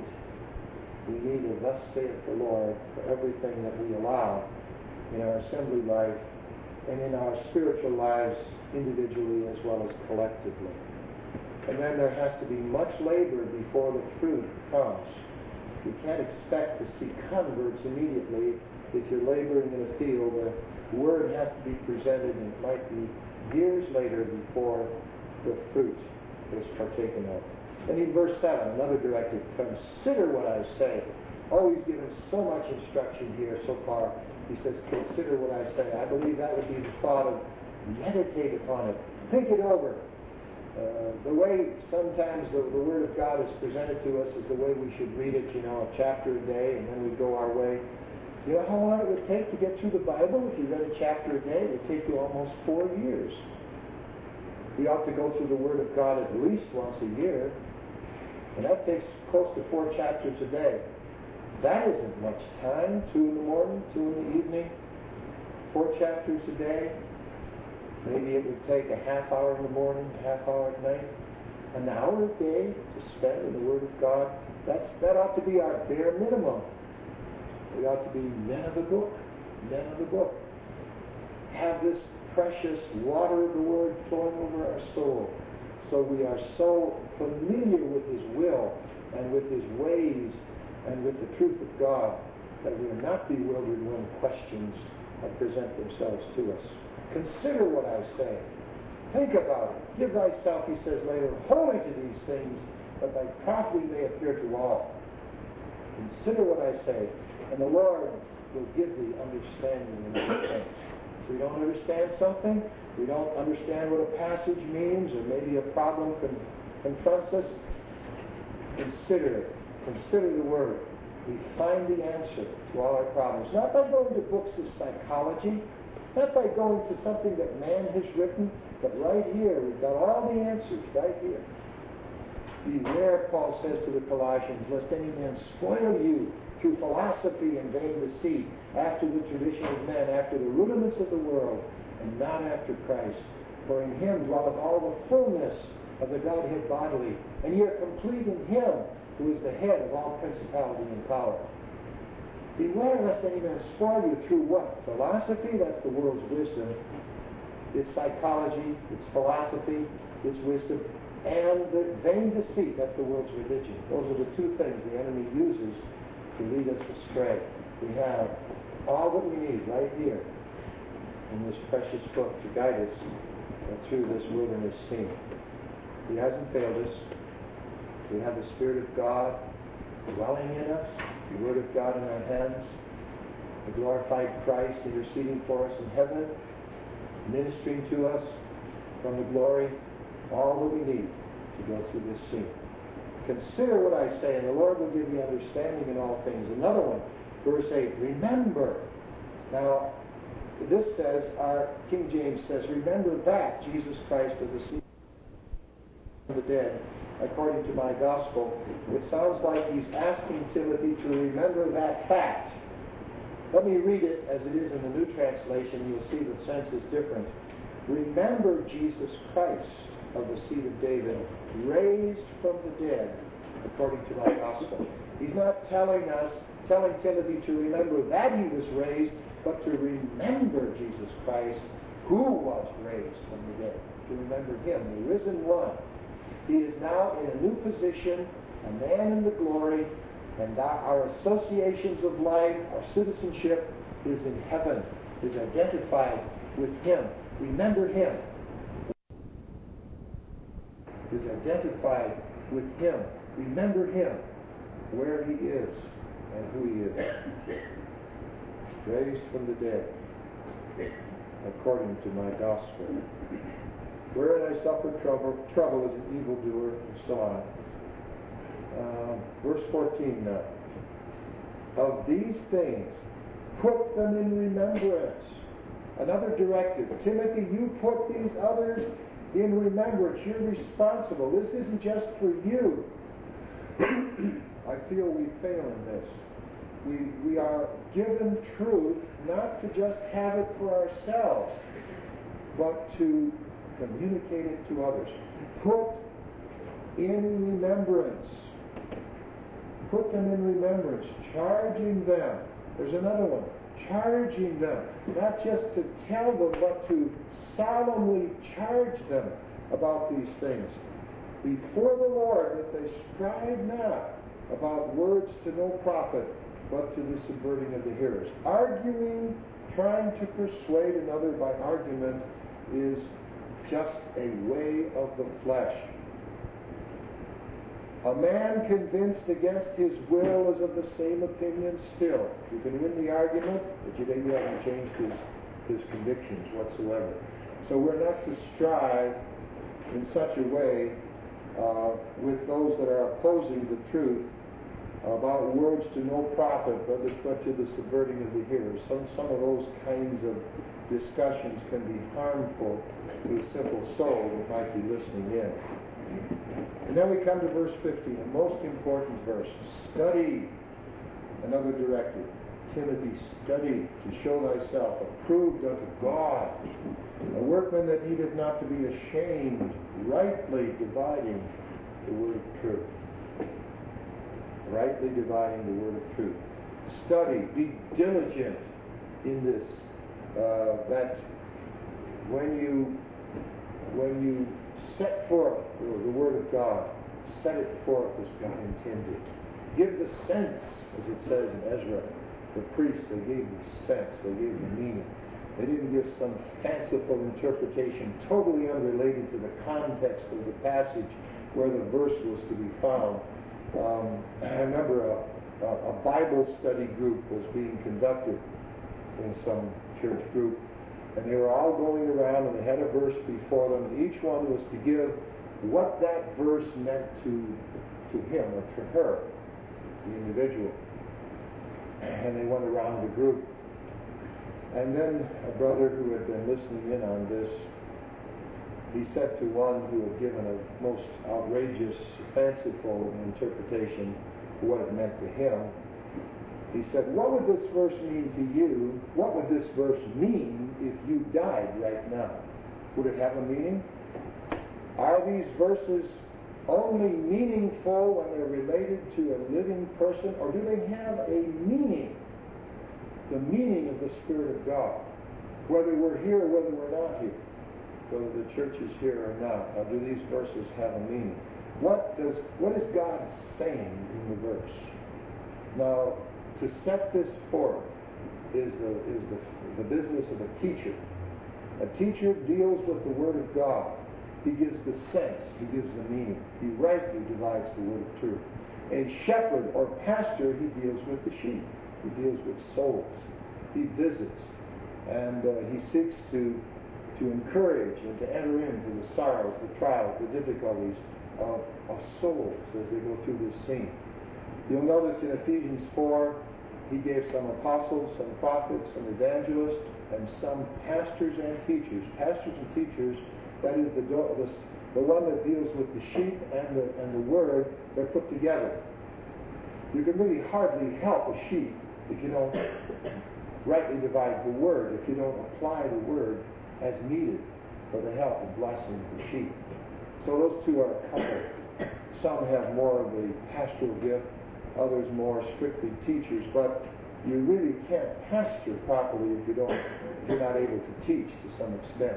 We need a thus saith the Lord for everything that we allow in our assembly life and in our spiritual lives individually as well as collectively. And then there has to be much labor before the fruit comes. You can't expect to see converts immediately if you're laboring in a field. The word has to be presented, and it might be years later before the fruit is partaken of. And in verse seven, another directive, consider what I say. Always given so much instruction here so far. He says, consider what I say. I believe that would be the thought of meditate upon it. Think it over. Uh, the way sometimes the, the Word of God is presented to us is the way we should read it, you know, a chapter a day, and then we go our way. You know how long it would take to get through the Bible? If you read a chapter a day, it would take you almost four years. We ought to go through the Word of God at least once a year. And that takes close to four chapters a day. That isn't much time. Two in the morning, two in the evening, four chapters a day. Maybe it would take a half hour in the morning, a half hour at night, an hour a day to spend in the Word of God. That's, that ought to be our bare minimum. We ought to be men of the book, men of the book. Have this precious water of the Word flowing over our soul, so we are so familiar with His will and with His ways and with the truth of God that we are not bewildered when questions present themselves to us. Consider what I say. Think about it. Give thyself, he says later, wholly to these things, that thy profit may appear to all. Consider what I say, and the Lord will give thee understanding in all things. If we don't understand something, we don't understand what a passage means, or maybe a problem con- confronts us, consider it. Consider the Word. We find the answer to all our problems. Not by going to books of psychology, Not by going to something that man has written, but right here, we've got all the answers right here. Beware, Paul says to the Colossians, lest any man spoil you through philosophy and vain deceit, after the tradition of men, after the rudiments of the world, and not after Christ. For in him dwelleth all the fullness of the Godhead bodily, and ye are complete in him, who is the head of all principality and power. Beware lest any man spoil you through what? Philosophy, that's the world's wisdom. It's psychology, it's philosophy, it's wisdom. And the vain deceit, that's the world's religion. Those are the two things the enemy uses to lead us astray. We have all that we need right here in this precious book to guide us through this wilderness scene. He hasn't failed us. We have the Spirit of God dwelling in us, the Word of God in our hands, the glorified Christ interceding for us in heaven, ministering to us from the glory, all that we need to go through this scene. Consider what I say, and the Lord will give you understanding in all things. Another one, verse eight, remember. Now, this says, our King James says, remember that Jesus Christ of the sea of the dead, according to my gospel. It sounds like he's asking Timothy to remember that fact. Let me read it as it is in the New Translation. You'll see the sense is different. Remember Jesus Christ of the seed of David, raised from the dead, according to my gospel. He's not telling us, telling Timothy to remember that he was raised, but to remember Jesus Christ, who was raised from the dead. To remember him, the risen one. He is now in a new position, a man in the glory, and our associations of life, our citizenship is in heaven, is identified with him. Remember him. Is identified with him. Remember him, where he is and who he is. Raised from the dead, according to my gospel. Wherein I suffer trouble, trouble as an evildoer, and so on. Uh, verse fourteen now. Of these things, put them in remembrance. Another directive. Timothy, you put these others in remembrance. You're responsible. This isn't just for you. I feel we fail in this. We, we are given truth not to just have it for ourselves, but to communicate it to others. Put in remembrance. Put them in remembrance. Charging them. There's another one. Charging them. Not just to tell them, but to solemnly charge them about these things before the Lord, that they strive not about words to no profit, but to the subverting of the hearers. Arguing, trying to persuade another by argument, is just a way of the flesh. A man convinced against his will is of the same opinion still. You can win the argument, but you haven't changed his, his convictions whatsoever. So we're not to strive in such a way uh, with those that are opposing the truth about words to no profit, but, but to the subverting of the hearers. Some, some of those kinds of discussions can be harmful to a simple soul that might be listening in. And then we come to verse fifteen, the most important verse. Study, another directive. Timothy, study to show thyself approved unto God, a workman that needeth not to be ashamed, rightly dividing the word of truth. Rightly dividing the word of truth. Study, be diligent in this, uh, that when you when you set forth the word of God, set it forth as God intended. Give the sense, as it says in Ezra. The priests, they gave the sense, they gave the meaning. They didn't give some fanciful interpretation totally unrelated to the context of the passage where the verse was to be found. Um, I remember a, a, a Bible study group was being conducted in some church group, and they were all going around and they had a verse before them, and each one was to give what that verse meant to, to him or to her, the individual. And they went around the group. And then a brother who had been listening in on this, he said to one who had given a most outrageous, fanciful interpretation of what it meant to him, he said, what would this verse mean to you? What would this verse mean if you died right now? Would it have a meaning? Are these verses only meaningful when they're related to a living person, or do they have a meaning? The meaning of the Spirit of God, whether we're here or whether we're not here, whether the church is here or not. Now, do these verses have a meaning? What does what is God saying in the verse? Now, to set this forth is the is the, the business of a teacher. A teacher deals with the Word of God. He gives the sense. He gives the meaning. He rightly divides the word of truth. A shepherd or pastor, he deals with the sheep. He deals with souls. He visits, and uh, he seeks to to encourage and to enter into the sorrows, the trials, the difficulties of, of souls as they go through this scene. You'll notice in Ephesians four, he gave some apostles, some prophets, some evangelists, and some pastors and teachers. Pastors and teachers, that is the, the, the one that deals with the sheep and the, and the word, they're put together. You can really hardly help a sheep if you don't rightly divide the word, if you don't apply the word as needed for the help and blessing of the sheep. So those two are coupled. Some have more of the pastoral gift, others more strictly teachers, but you really can't pastor properly if you don't, if you're not able to teach to some extent.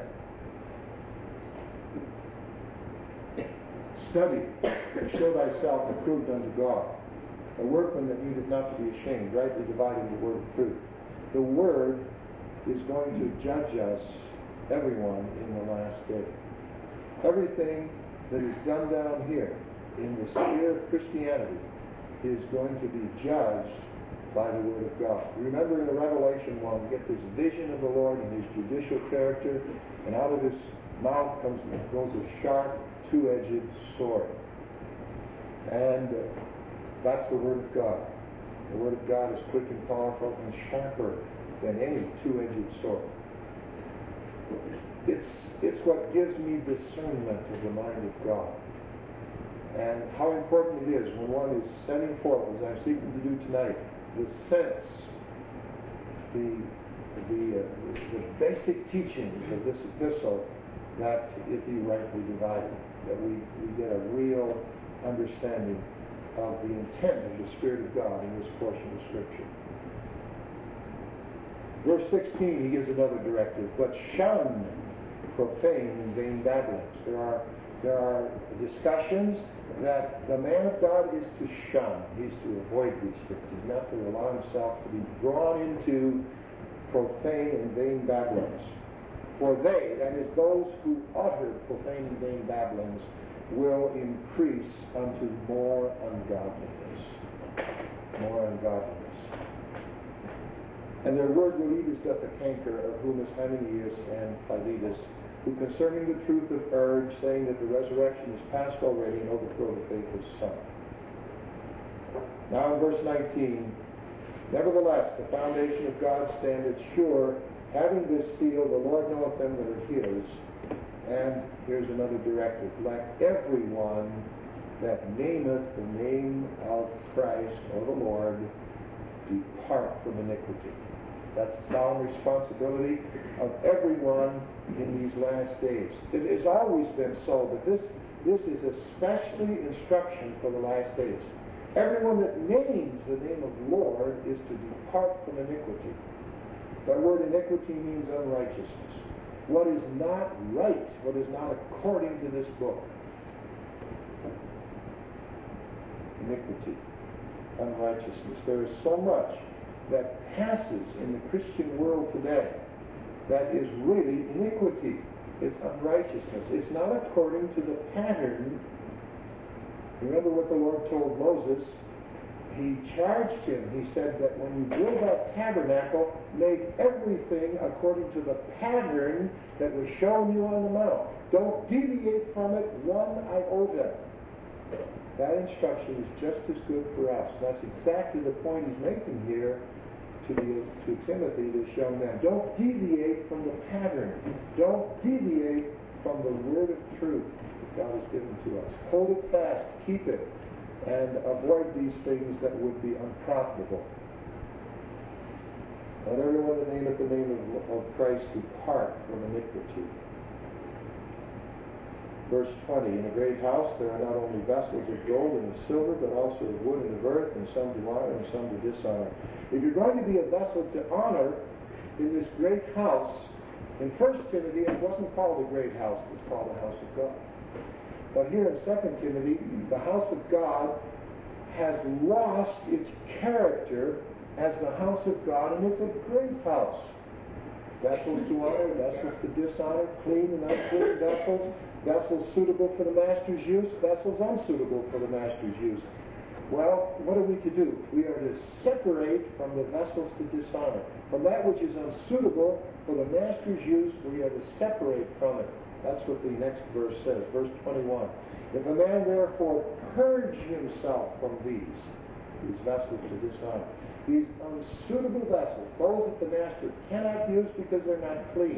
Study and show thyself approved unto God, a workman that needeth not to be ashamed, rightly dividing the word of truth. The Word is going to judge us, everyone, in the last day. Everything that is done down here in the sphere of Christianity is going to be judged by the Word of God. Remember in the Revelation one, we get this vision of the Lord and His judicial character, and out of His mouth comes goes a sharp, two-edged sword. And uh, that's the Word of God. The Word of God is quick and powerful and sharper than any two-edged sword. It's, it's what gives me discernment of the mind of God. And how important it is when one is setting forth, as I'm seeking to do tonight, the sense, the, the, uh, the basic teachings of this epistle, that it be rightly divided, that we, we get a real understanding of the intent of the Spirit of God in this portion of Scripture. Verse sixteen, he gives another directive, but shun profane and vain babblings. There are, there are discussions that the man of God is to shun. He's to avoid these things. He's not to allow himself to be drawn into profane and vain babblings. For they, that is those who utter profane and vain babblings, will increase unto more ungodliness. More ungodliness. And their word will eat as doth a canker, of whom is Hymenaeus and Philetus, who concerning the truth have urged, saying that the resurrection is past already, and overthrow the faith of some. Now in verse nineteen, nevertheless, the foundation of God standeth sure, having this seal, the Lord knoweth them that are his. And here's another directive. Let everyone that nameth the name of Christ or the Lord depart from iniquity. That's the solemn responsibility of everyone in these last days. It has always been so, but this, this is especially instruction for the last days. Everyone that names the name of the Lord is to depart from iniquity. That word iniquity means unrighteousness. What is not right, what is not according to this book. Iniquity, unrighteousness. There is so much that passes in the Christian world today that is really iniquity. It's unrighteousness. It's not according to the pattern. Remember what the Lord told Moses? He charged him. He said that when you build that tabernacle, make everything according to the pattern that was shown you on the mount. Don't deviate from it one iota. That instruction is just as good for us. That's exactly the point he's making here to, the, to Timothy, this young man, don't deviate from the pattern. Don't deviate from the word of truth that God has given to us. Hold it fast, keep it, and avoid these things that would be unprofitable. Let everyone that nameth the name of, of Christ depart from iniquity. Verse twenty, in a great house there are not only vessels of gold and of silver, but also of wood and of earth, and some to honor and some to dishonor. If you're going to be a vessel to honor in this great house, in First Timothy it wasn't called a great house, it was called the house of God. But here in Second Timothy, the house of God has lost its character as the house of God, and it's a great house. Vessels to honor, vessels to dishonor, clean and unclean vessels, vessels suitable for the master's use, vessels unsuitable for the master's use. Well, what are we to do? We are to separate from the vessels to dishonor. From that which is unsuitable for the master's use, we are to separate from it. That's what the next verse says, verse twenty-one. If a man therefore purge himself from these, these vessels to dishonor, these unsuitable vessels, those that the master cannot use because they're not clean,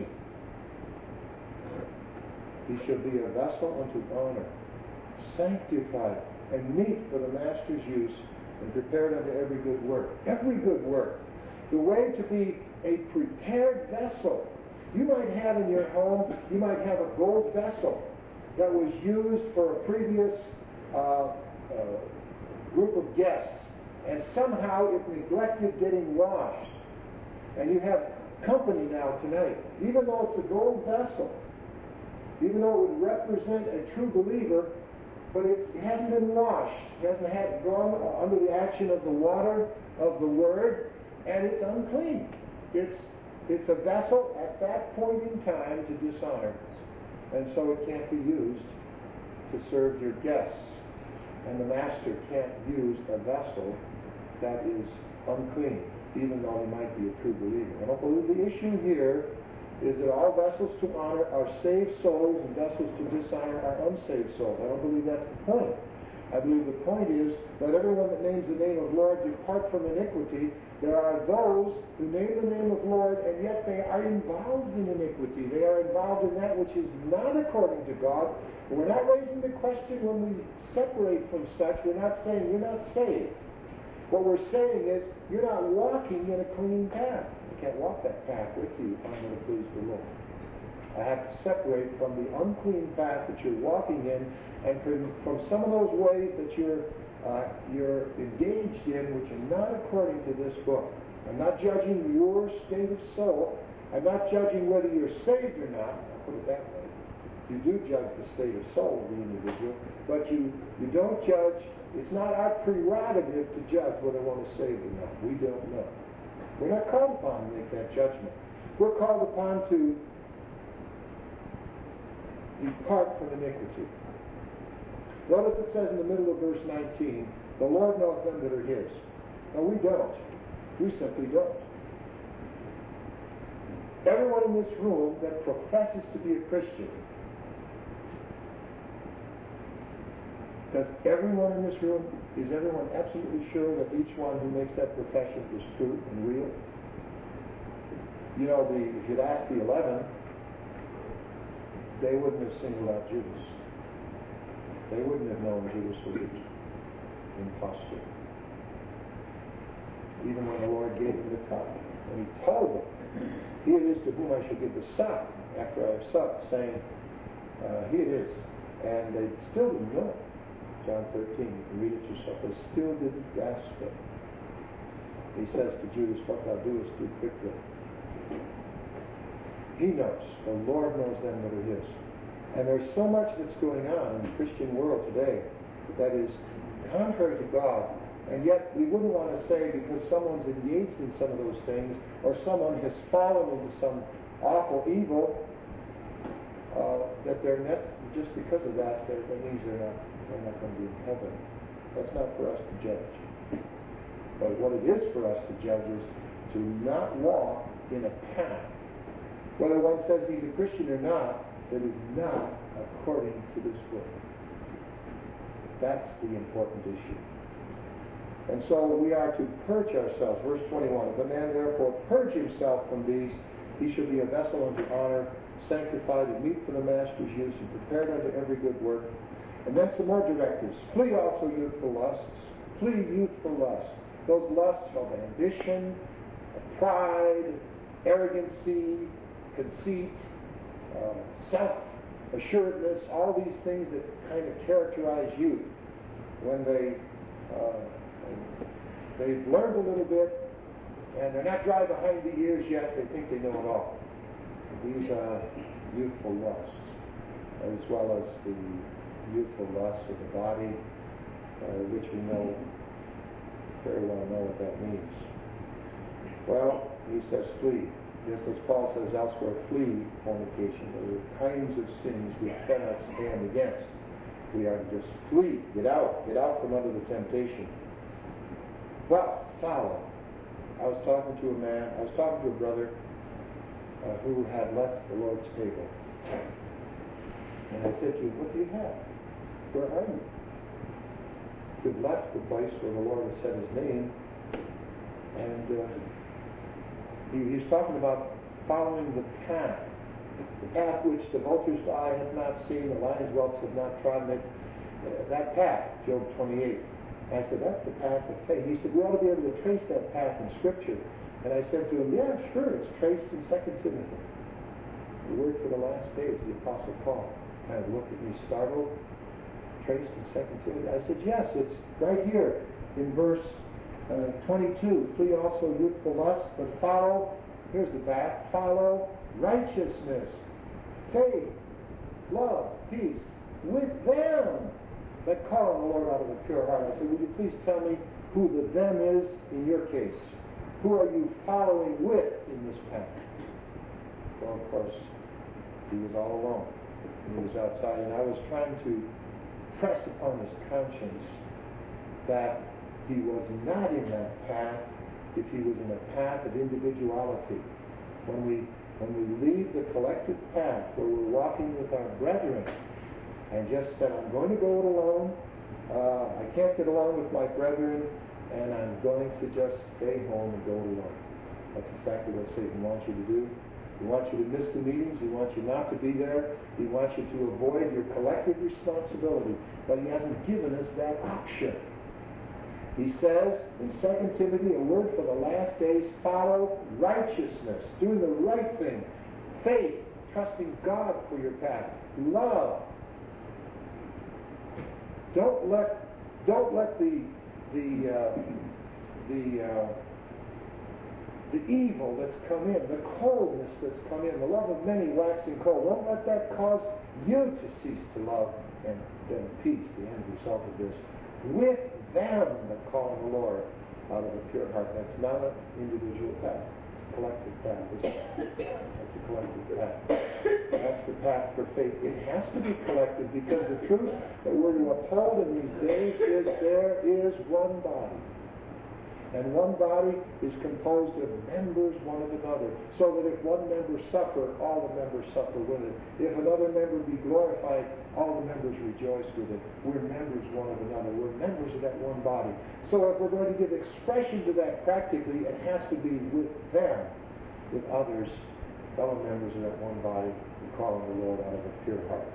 he shall be a vessel unto honor, sanctified and meet for the master's use, and prepared unto every good work. Every good work. The way to be a prepared vessel. You might have in your home, you might have a gold vessel that was used for a previous uh, uh, group of guests, and somehow it neglected getting washed. And you have company now tonight, even though it's a gold vessel, even though it would represent a true believer, but it's, it hasn't been washed. It hasn't had gone under the action of the water of the Word, and it's unclean. It's it's a vessel at that point in time to dishonor, and so it can't be used to serve your guests. And the master can't use a vessel that is unclean, even though he might be a true believer. I don't believe the issue here is that all vessels to honor are saved souls and vessels to dishonor are unsaved souls. I don't believe that's the point. I believe the point is, let everyone that names the name of Lord depart from iniquity. There are those who name the name of Lord, and yet they are involved in iniquity. They are involved in that which is not according to God. And we're not raising the question when we separate from such. We're not saying you're not saved. What we're saying is you're not walking in a clean path. I can't walk that path with you if I'm going to please the Lord. I have to separate from the unclean path that you're walking in, and from, from some of those ways that you're uh, you're engaged in, which are not according to this book. I'm not judging your state of soul. I'm not judging whether you're saved or not. I'll put it that way. You do judge the state of soul of the individual, but you you don't judge. It's not our prerogative to judge whether one is saved or not. We don't know. We're not called upon to make that judgment. We're called upon to depart from iniquity. Notice it says in the middle of verse nineteen, the Lord knoweth them that are His. No, we don't. We simply don't. Everyone in this room that professes to be a Christian, does everyone in this room, is everyone absolutely sure that each one who makes that profession is true and real? You know, the, if you'd asked the eleven, they wouldn't have singled out Judas. They wouldn't have known Judas was an impostor. Even when the Lord gave him the cup, and He told them, "He it is to whom I shall give the sop after I have supped," saying, uh, "He it is," and they still didn't know it. John thirteen, you can read it yourself. They still didn't grasp it. He says to Judas, "What thou doest, do quickly." He knows. The Lord knows them that are His. And there's so much that's going on in the Christian world today that is contrary to God, and yet we wouldn't want to say because someone's engaged in some of those things, or someone has fallen into some awful evil, uh, that they're not, just because of that, that, that means they're not, they're not going to be in heaven. That's not for us to judge. But what it is for us to judge is to not walk in a path, whether one says he's a Christian or not, that is not according to this book. That's the important issue. And so we are to purge ourselves. Verse twenty-one, if a man therefore purge himself from these, he shall be a vessel unto honor, sanctified and meet for the master's use, and prepared unto every good work. And then some more directives. Flee also youthful lusts. Flee youthful lusts. Those lusts of ambition, of pride, arrogancy, conceit, uh, self-assuredness, all these things that kind of characterize youth. When they, uh, they've learned a little bit, and they're not dry behind the ears yet, they think they know it all. These are youthful lusts, as well as the youthful lusts of the body, uh, which we know very well know what that means. Well, he says flee. Just as Paul says elsewhere, flee fornication. There are kinds of sins we cannot stand against. We are to just flee, get out, get out from under the temptation. Well, follow. I was talking to a man, I was talking to a brother uh, who had left the Lord's table. And I said to him, what do you have? Where are you? You've left the place where the Lord has said his name. And uh, he, he's talking about following the path. The path which the vulture's eye hath not seen, the lion's whelps have not trodden it. Uh, that path, Job twenty-eight. And I said, that's the path of faith. He said, we ought to be able to trace that path in Scripture. And I said to him, yeah, sure, it's traced in Second Timothy. The word for the last days, the Apostle Paul kind of looked at me startled. Traced in Second Timothy. I said, yes, it's right here in verse uh, twenty-two. Flee also youthful lusts, but follow, here's the back, follow righteousness, faith, love, peace, with them that call on the Lord out of a pure heart. I said, would you please tell me who the them is in your case? Who are you following with in this path? Well, of course, he was all alone. And he was outside, and I was trying to press upon his conscience that he was not in that path if he was in a path of individuality. When we when we leave the collective path where we're walking with our brethren and just said, I'm going to go it alone, uh, I can't get along with my brethren, and I'm going to just stay home and go it alone. That's exactly what Satan wants you to do. He wants you to miss the meetings. He wants you not to be there. He wants you to avoid your collective responsibility. But he hasn't given us that option. He says in Second Timothy, a word for the last days, follow righteousness, doing the right thing, faith, trusting God for your path, love. Don't let don't let the the uh, the uh, the evil that's come in, the coldness that's come in, the love of many waxing cold. Don't let that cause you to cease to love and then peace, the end result of this. With them that call on the Lord out of a pure heart. That's not an individual path. It's a collective path. It's a collective path. That's the path for faith. It has to be collective because the truth that we're to uphold in these days is there is one body. And one body is composed of members one of another, so that if one member suffer, all the members suffer with it. If another member be glorified, all the members rejoice with it. We're members one of another. We're members of that one body. So if we're going to give expression to that practically, it has to be with them, with others, fellow members of that one body, who call on the Lord out of a pure heart.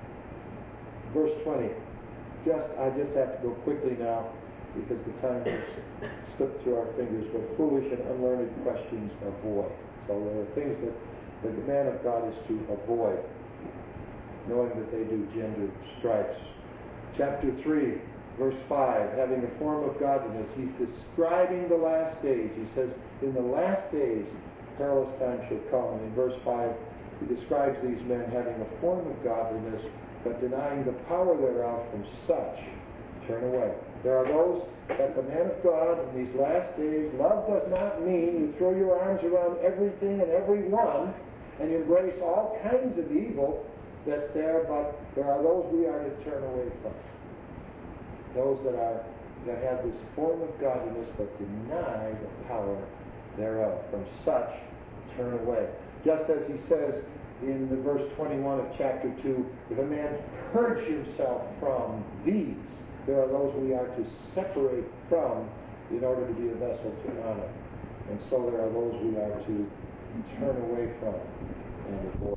Verse twenty. Just I just have to go quickly now, because the time has slipped through our fingers, but foolish and unlearned questions avoid. So there are things that, that the man of God is to avoid, knowing that they do gender strifes. Chapter three, verse five, having a form of godliness, he's describing the last days. He says, in the last days, perilous times shall come. And in verse five, he describes these men having a form of godliness, but denying the power thereof. From such turn away. There are those that the man of God in these last days, love does not mean you throw your arms around everything and everyone and embrace all kinds of evil that's there, but there are those we are to turn away from. Those that are that have this form of godliness but deny the power thereof. From such turn away. Just as he says in the verse twenty-one of chapter two, if a man purge himself from these, There are those we are to separate from in order to be a vessel to honor. And so there are those we are to turn away from and avoid.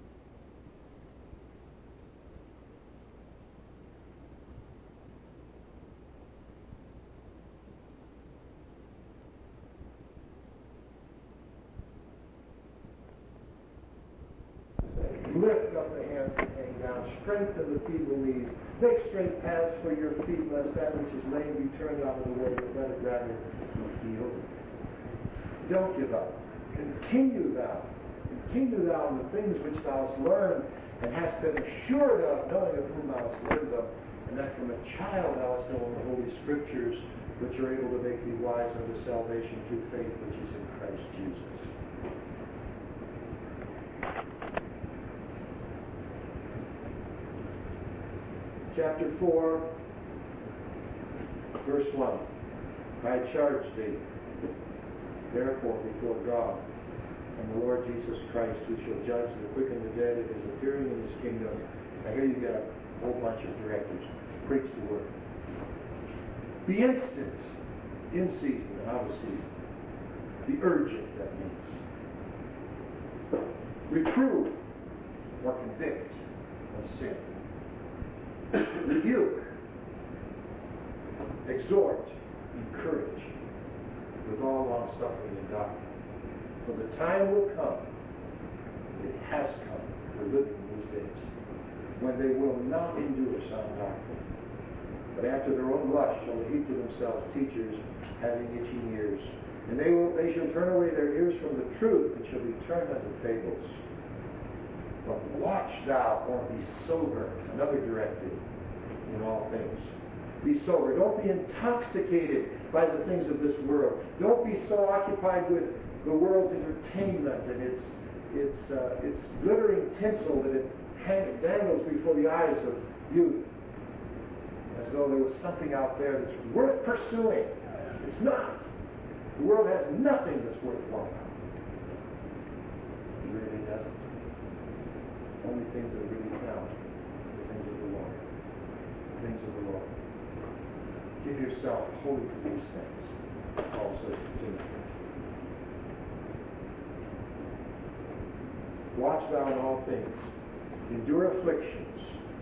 Lift up the hands that hang down. Strengthen the feeble knees. Make straight paths for your feet, lest that which is lame be turned out of the way, but let it rather be healed. Don't give up. Continue thou. Continue thou in the things which thou hast learned and hast been assured of, knowing of whom thou hast learned them, and that from a child thou hast known the Holy Scriptures, which are able to make thee wise unto salvation through faith which is in Christ Jesus. Chapter four, verse one. I charge thee, therefore, before God and the Lord Jesus Christ, who shall judge the quick and the dead at his appearing in his kingdom. Now here you get a whole bunch of directives. Preach the word. Be instant, in season and out of season. Be urgent, that means. Reprove or convict of sin. Rebuke, exhort, encourage, with all long suffering and doctrine. For the time will come, it has come, we're living in these days, when they will not endure sound doctrine, but after their own lust shall they heap to themselves teachers having itching ears. And they will they shall turn away their ears from the truth, and shall be turned unto fables. But watch thou, or be sober, another directive in all things. Be sober. Don't be intoxicated by the things of this world. Don't be so occupied with the world's entertainment and its its uh, its glittering tinsel that it hang, dangles before the eyes of youth, as though there was something out there that's worth pursuing. It's not. The world has nothing that's worthwhile. It really doesn't. Only things that really count are the things of the Lord. The things of the Lord. Give yourself wholly to these things. Paul says to Timothy. Watch thou in all things. Endure afflictions.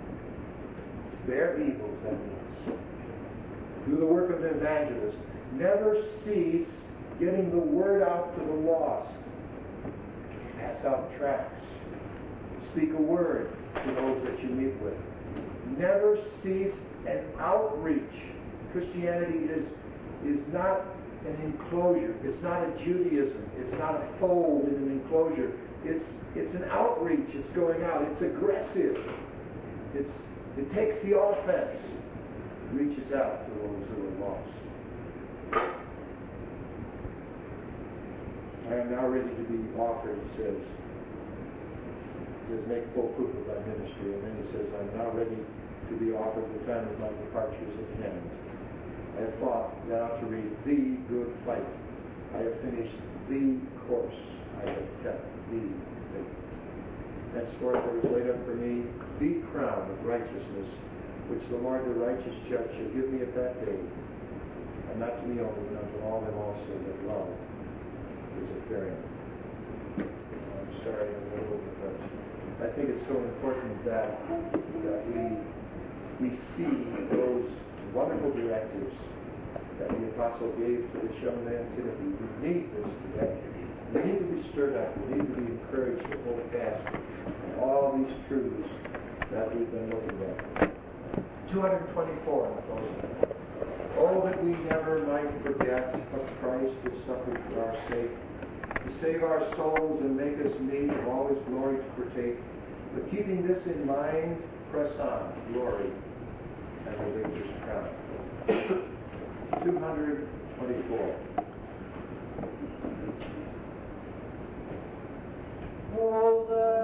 Bear evils, that means. Do the work of an evangelist. Never cease getting the word out to the lost. Pass out tracts. Speak a word to those that you meet with. Never cease an outreach. Christianity is, is not an enclosure. It's not a Judaism. It's not a fold in an enclosure. It's, it's an outreach. It's going out. It's aggressive. It's, it takes the offense. It reaches out to those who are lost. I am now ready to be offered, he says. He says, make full proof of thy ministry. And then he says, I'm now ready to be offered. The time of my departure is at hand. I have fought now to read the good fight. I have finished the course. I have kept the faith. Henceforth there is laid up for me the crown of righteousness, which the Lord, the righteous judge, shall give me at that day, and not to me only, but unto all them also that love his appearing. I'm sorry, I'm a little bit, but I think it's so important that that we we see those wonderful directives that the apostle gave to this young man Timothy. We need this today. We need to be stirred up. We need to be encouraged to hold fast all these truths that we've been looking at. two twenty-four in the closing. Oh, that we never might forget what Christ has suffered for our sake, to save our souls and make us meet of all his glory to partake. But keeping this in mind, press on, glory, and the victor's crown. two twenty-four. Oh, the